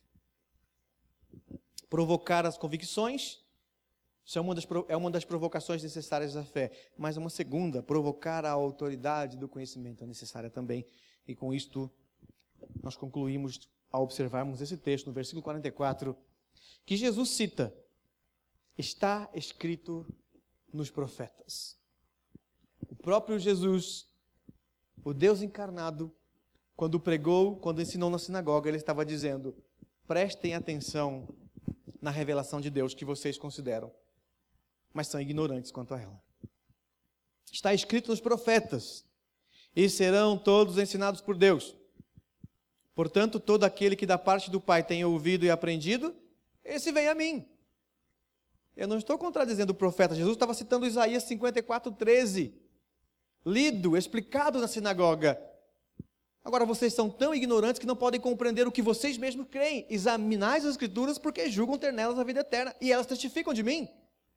Provocar as convicções, isso é uma das provocações necessárias da fé, mas uma segunda, provocar a autoridade do conhecimento é necessária também, e com isto nós concluímos ao observarmos esse texto, no versículo 44, que Jesus cita: está escrito nos profetas. O próprio Jesus, o Deus encarnado, quando pregou, quando ensinou na sinagoga, ele estava dizendo: prestem atenção na revelação de Deus que vocês consideram, mas são ignorantes quanto a ela. Está escrito nos profetas: e serão todos ensinados por Deus. Portanto, todo aquele que da parte do Pai tem ouvido e aprendido, esse vem a mim. Eu não estou contradizendo o profeta. Jesus estava citando Isaías 54:13, lido, explicado na sinagoga. Agora, vocês são tão ignorantes que não podem compreender o que vocês mesmos creem. Examinais as Escrituras porque julgam ter nelas a vida eterna, e elas testificam de mim.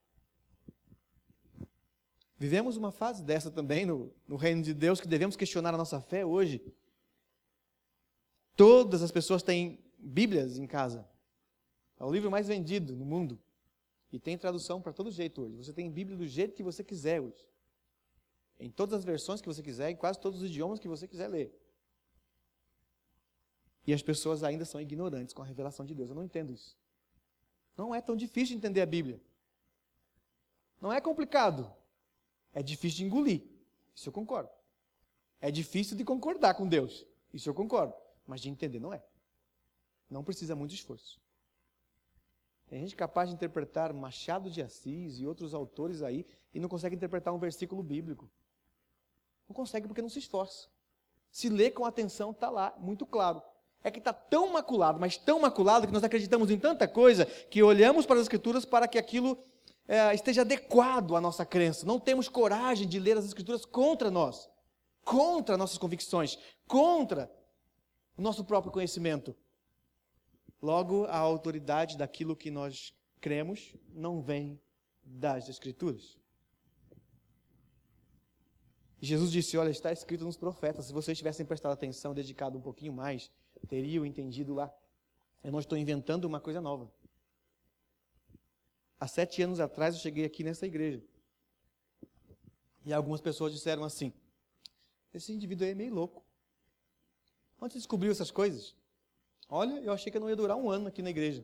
Vivemos uma fase dessa também no reino de Deus, que devemos questionar a nossa fé hoje. Todas as pessoas têm Bíblias em casa. É o livro mais vendido no mundo. E tem tradução para todo jeito hoje. Você tem Bíblia do jeito que você quiser hoje. Em todas as versões que você quiser, em quase todos os idiomas que você quiser ler. E as pessoas ainda são ignorantes com a revelação de Deus. Eu não entendo isso. Não é tão difícil de entender a Bíblia. Não é complicado. É difícil de engolir. Isso eu concordo. É difícil de concordar com Deus. Isso eu concordo. Mas de entender não é. Não precisa muito esforço. Tem gente capaz de interpretar Machado de Assis e outros autores aí e não consegue interpretar um versículo bíblico. Não consegue porque não se esforça. Se lê com atenção, está lá, muito claro. É que está tão maculado, mas tão maculado, que nós acreditamos em tanta coisa, que olhamos para as Escrituras para que aquilo esteja adequado à nossa crença. Não temos coragem de ler as Escrituras contra nós, contra nossas convicções, contra o nosso próprio conhecimento. Logo, a autoridade daquilo que nós cremos não vem das Escrituras. Jesus disse: olha, está escrito nos profetas. Se vocês tivessem prestado atenção, dedicado um pouquinho mais, teriam entendido lá. Eu não estou inventando uma coisa nova. Há 7 anos atrás eu cheguei aqui nessa igreja. E algumas pessoas disseram assim: esse indivíduo aí é meio louco. Onde você descobriu essas coisas? Olha, eu achei que eu não ia durar 1 ano aqui na igreja.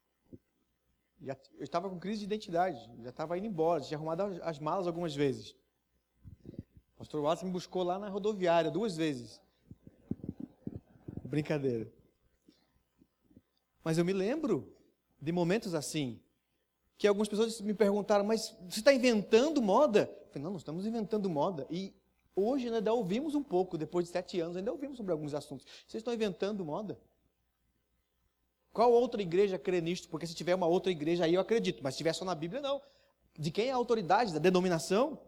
Eu estava com crise de identidade, já estava indo embora, tinha arrumado as malas algumas vezes. O pastor Wallace me buscou lá na rodoviária 2 vezes. Brincadeira. Mas eu me lembro de momentos assim, que algumas pessoas me perguntaram: mas você está inventando moda? Eu falei: não, nós estamos inventando moda. E hoje ainda ouvimos um pouco, depois de 7 anos, ainda ouvimos sobre alguns assuntos. Vocês estão inventando moda? Qual outra igreja crê nisto? Porque se tiver uma outra igreja aí eu acredito, mas se tiver só na Bíblia, não. De quem é a autoridade? Da denominação?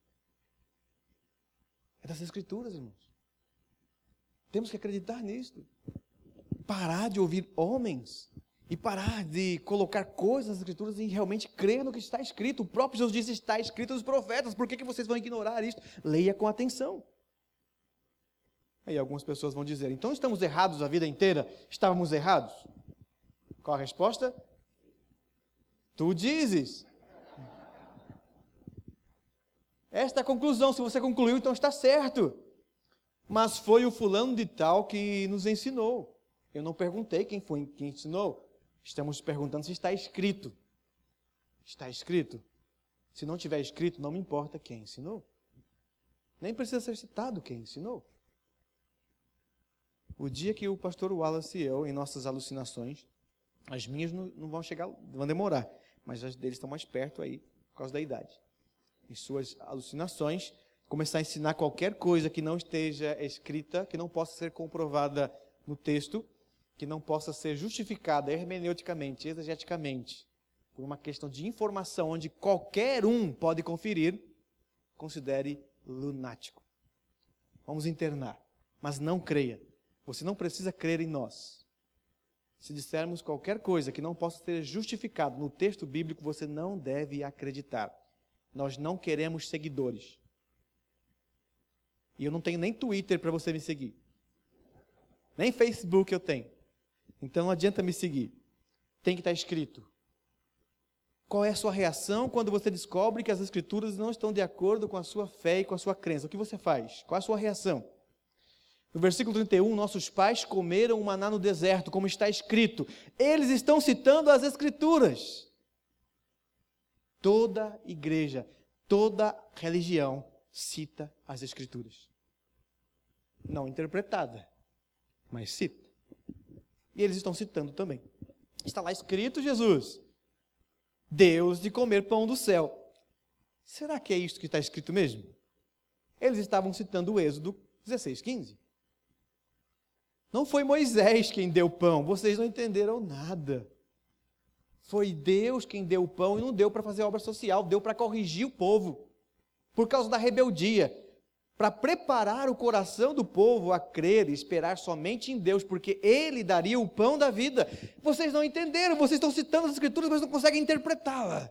É das Escrituras, irmãos. Temos que acreditar nisto. Parar de ouvir homens e parar de colocar coisas nas Escrituras e realmente crer no que está escrito. O próprio Jesus disse: está escrito nos profetas. Por que vocês vão ignorar isso? Leia com atenção. Aí algumas pessoas vão dizer: então estamos errados a vida inteira? Estávamos errados? Qual a resposta? Tu dizes. Esta é a conclusão. Se você concluiu, então está certo. Mas foi o fulano de tal que nos ensinou. Eu não perguntei quem foi quem ensinou. Estamos perguntando se está escrito. Está escrito? Se não tiver escrito, não me importa quem ensinou. Nem precisa ser citado quem ensinou. O dia que o pastor Wallace e eu, em nossas alucinações, as minhas não vão chegar, vão demorar, mas as deles estão mais perto aí, por causa da idade. Em suas alucinações, começar a ensinar qualquer coisa que não esteja escrita, que não possa ser comprovada no texto, que não possa ser justificada hermeneuticamente, exegeticamente, por uma questão de informação onde qualquer um pode conferir, considere lunático. Vamos internar, mas não creia. Você não precisa crer em nós. Se dissermos qualquer coisa que não possa ser justificado no texto bíblico, você não deve acreditar. Nós não queremos seguidores. E eu não tenho nem Twitter para você me seguir. Nem Facebook eu tenho. Então não adianta me seguir. Tem que estar escrito. Qual é a sua reação quando você descobre que as Escrituras não estão de acordo com a sua fé e com a sua crença? O que você faz? Qual é a sua reação? No versículo 31, nossos pais comeram o maná no deserto, como está escrito. Eles estão citando as Escrituras. Toda igreja, toda religião cita as Escrituras. Não interpretada, mas cita. E eles estão citando também. Está lá escrito, Jesus, Deus de comer pão do céu. Será que é isso que está escrito mesmo? Eles estavam citando o Êxodo 16:15. Não foi Moisés quem deu pão, vocês não entenderam nada. Foi Deus quem deu o pão e não deu para fazer obra social, deu para corrigir o povo, por causa da rebeldia, para preparar o coração do povo a crer e esperar somente em Deus, porque Ele daria o pão da vida. Vocês não entenderam, vocês estão citando as Escrituras, mas não conseguem interpretá-la.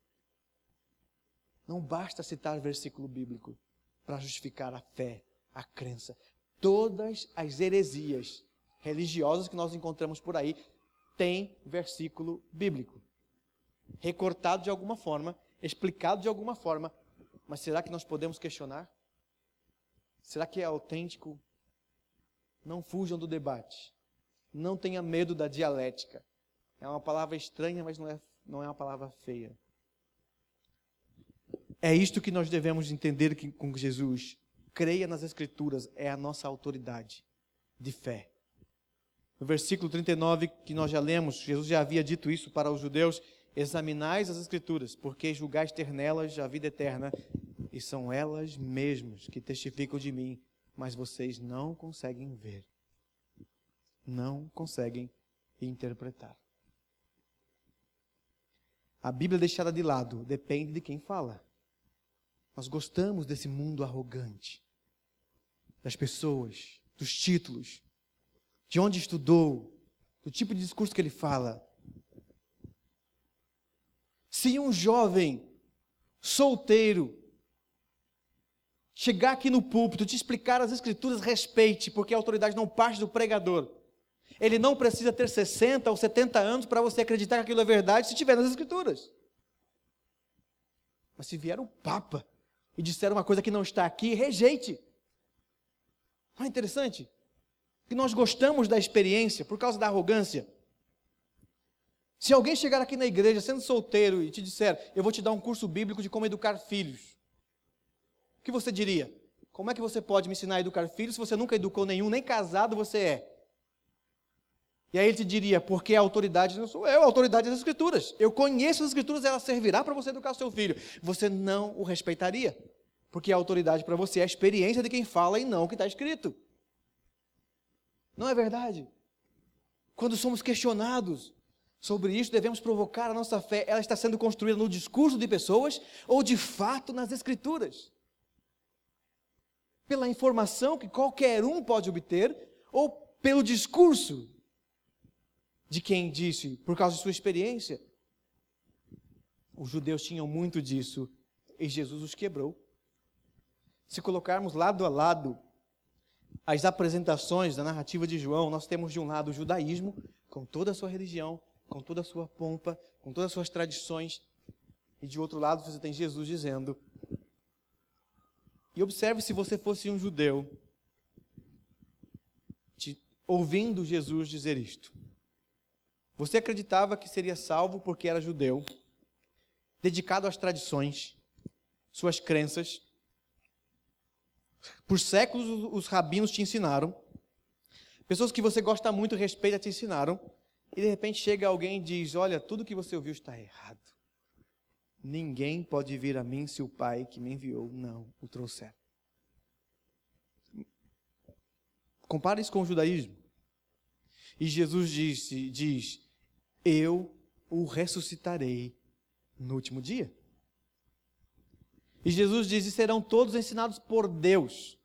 Não basta citar versículo bíblico para justificar a fé, a crença. Todas as heresias religiosas que nós encontramos por aí têm versículo bíblico. Recortado de alguma forma, explicado de alguma forma. Mas será que nós podemos questionar? Será que é autêntico? Não fujam do debate. Não tenha medo da dialética. É uma palavra estranha, mas não é uma palavra feia. É isto que nós devemos entender com Jesus. Creia nas Escrituras, é a nossa autoridade de fé. No versículo 39, que nós já lemos, Jesus já havia dito isso para os judeus: examinais as Escrituras, porque julgais ter nelas a vida eterna, e são elas mesmas que testificam de mim, mas vocês não conseguem ver, não conseguem interpretar. A Bíblia deixada de lado depende de quem fala. Nós gostamos desse mundo arrogante, das pessoas, dos títulos, de onde estudou, do tipo de discurso que ele fala. Se um jovem solteiro chegar aqui no púlpito, te explicar as Escrituras, respeite, porque a autoridade não parte do pregador. Ele não precisa ter 60 ou 70 anos para você acreditar que aquilo é verdade, se tiver nas Escrituras. Mas se vier um Papa e disser uma coisa que não está aqui, rejeite. Não é interessante? Que nós gostamos da experiência por causa da arrogância. Se alguém chegar aqui na igreja sendo solteiro e te disser: eu vou te dar um curso bíblico de como educar filhos, o que você diria? Como é que você pode me ensinar a educar filhos se você nunca educou nenhum, nem casado você é? E aí ele te diria: porque a autoridade não sou eu, a autoridade é as Escrituras. Eu conheço as Escrituras, ela servirá para você educar o seu filho. Você não o respeitaria, porque a autoridade para você é a experiência de quem fala e não o que está escrito. Não é verdade? Quando somos questionados sobre isso, devemos provocar a nossa fé. Ela está sendo construída no discurso de pessoas ou de fato nas Escrituras? Pela informação que qualquer um pode obter ou pelo discurso de quem disse, por causa de sua experiência? Os judeus tinham muito disso e Jesus os quebrou. Se colocarmos lado a lado as apresentações da narrativa de João, nós temos de um lado o judaísmo, com toda a sua religião, com toda a sua pompa, com todas as suas tradições, e de outro lado você tem Jesus dizendo, e observe se você fosse um judeu, ouvindo Jesus dizer isto. Você acreditava que seria salvo porque era judeu, dedicado às tradições, suas crenças. Por séculos os rabinos te ensinaram, pessoas que você gosta muito e respeita te ensinaram, e de repente chega alguém e diz: olha, tudo que você ouviu está errado. Ninguém pode vir a mim se o Pai que me enviou não o trouxer. Compara isso com o judaísmo. E Jesus diz, eu o ressuscitarei no último dia. E Jesus diz, e serão todos ensinados por Deus.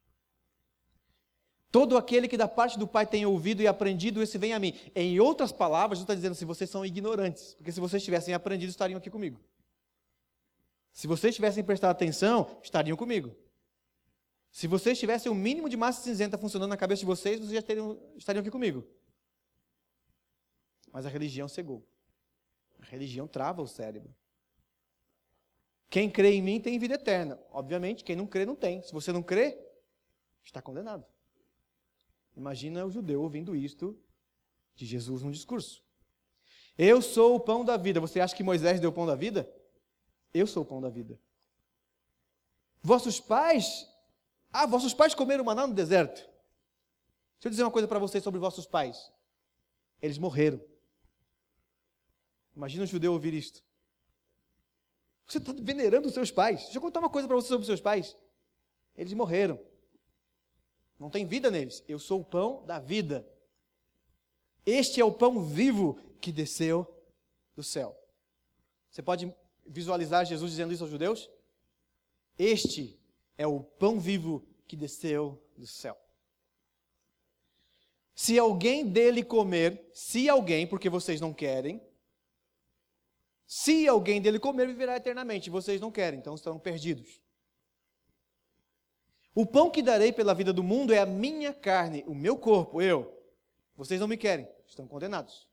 Todo aquele que da parte do Pai tem ouvido e aprendido, esse vem a mim. Em outras palavras, Jesus está dizendo assim, vocês são ignorantes, porque se vocês tivessem aprendido, estariam aqui comigo. Se vocês tivessem prestado atenção, estariam comigo. Se vocês tivessem o mínimo de massa cinzenta funcionando na cabeça de vocês, vocês já estariam aqui comigo. Mas a religião cegou. A religião trava o cérebro. Quem crê em mim tem vida eterna. Obviamente, quem não crê, não tem. Se você não crê, está condenado. Imagina o judeu ouvindo isto de Jesus num discurso. Eu sou o pão da vida. Você acha que Moisés deu o pão da vida? Eu sou o pão da vida. Vossos pais comeram maná no deserto. Deixa eu dizer uma coisa para vocês sobre vossos pais. Eles morreram. Imagina um judeu ouvir isto. Você está venerando os seus pais. Deixa eu contar uma coisa para você sobre os seus pais. Eles morreram. Não tem vida neles. Eu sou o pão da vida. Este é o pão vivo que desceu do céu. Você pode visualizar Jesus dizendo isso aos judeus? Este é o pão vivo que desceu do céu. Se alguém dele comer, porque vocês não querem, se alguém dele comer, viverá eternamente. Vocês não querem, então estão perdidos. O pão que darei pela vida do mundo é a minha carne, o meu corpo, eu. Vocês não me querem, estão condenados.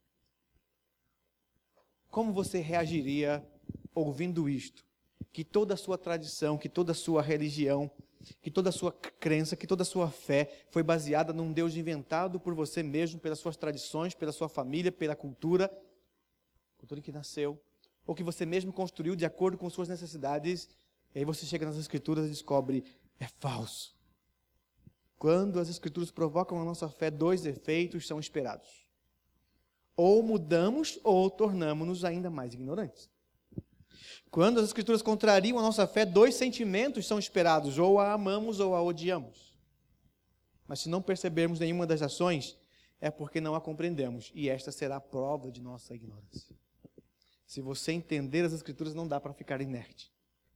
Como você reagiria ouvindo isto? Que toda a sua tradição, que toda a sua religião, que toda a sua crença, que toda a sua fé foi baseada num Deus inventado por você mesmo, pelas suas tradições, pela sua família, pela cultura em que nasceu, ou que você mesmo construiu de acordo com suas necessidades, e aí você chega nas Escrituras e descobre, é falso. Quando as Escrituras provocam a nossa fé, dois efeitos são esperados. Ou mudamos, ou tornamos-nos ainda mais ignorantes. Quando as Escrituras contrariam a nossa fé, dois sentimentos são esperados, ou a amamos ou a odiamos. Mas se não percebermos nenhuma das ações, é porque não a compreendemos, e esta será a prova de nossa ignorância. Se você entender as Escrituras, não dá para ficar inerte.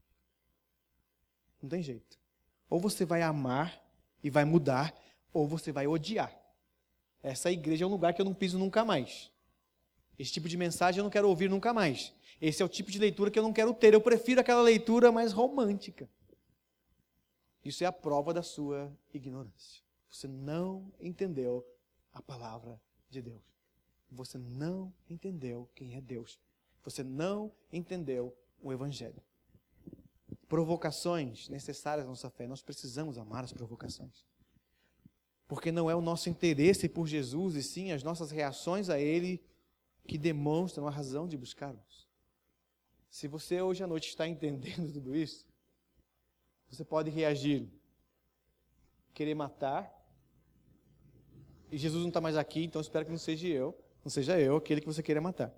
Não tem jeito. Ou você vai amar e vai mudar, ou você vai odiar. Essa igreja é um lugar que eu não piso nunca mais. Esse tipo de mensagem eu não quero ouvir nunca mais. Esse é o tipo de leitura que eu não quero ter. Eu prefiro aquela leitura mais romântica. Isso é a prova da sua ignorância. Você não entendeu a palavra de Deus. Você não entendeu quem é Deus. Você não entendeu o Evangelho. Provocações necessárias à nossa fé. Nós precisamos amar as provocações. Porque não é o nosso interesse por Jesus, e sim as nossas reações a Ele que demonstram a razão de buscarmos. Se você hoje à noite está entendendo tudo isso, você pode reagir, querer matar, e Jesus não está mais aqui, então espero que não seja eu aquele que você queira matar.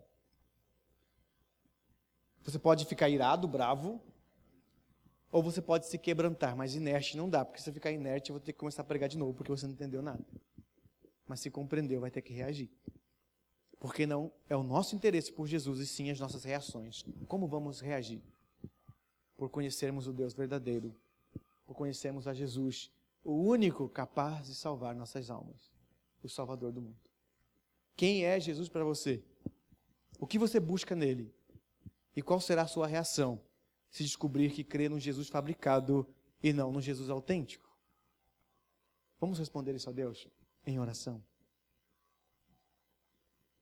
Você pode ficar irado, bravo, ou você pode se quebrantar, mas inerte não dá, porque se você ficar inerte, eu vou ter que começar a pregar de novo, porque você não entendeu nada. Mas se compreendeu, vai ter que reagir. Porque não é o nosso interesse por Jesus, e sim as nossas reações. Como vamos reagir? Por conhecermos o Deus verdadeiro, por conhecermos a Jesus, o único capaz de salvar nossas almas, o Salvador do mundo. Quem é Jesus para você? O que você busca nele? E qual será a sua reação se descobrir que crê no Jesus fabricado e não no Jesus autêntico? Vamos responder isso a Deus em oração.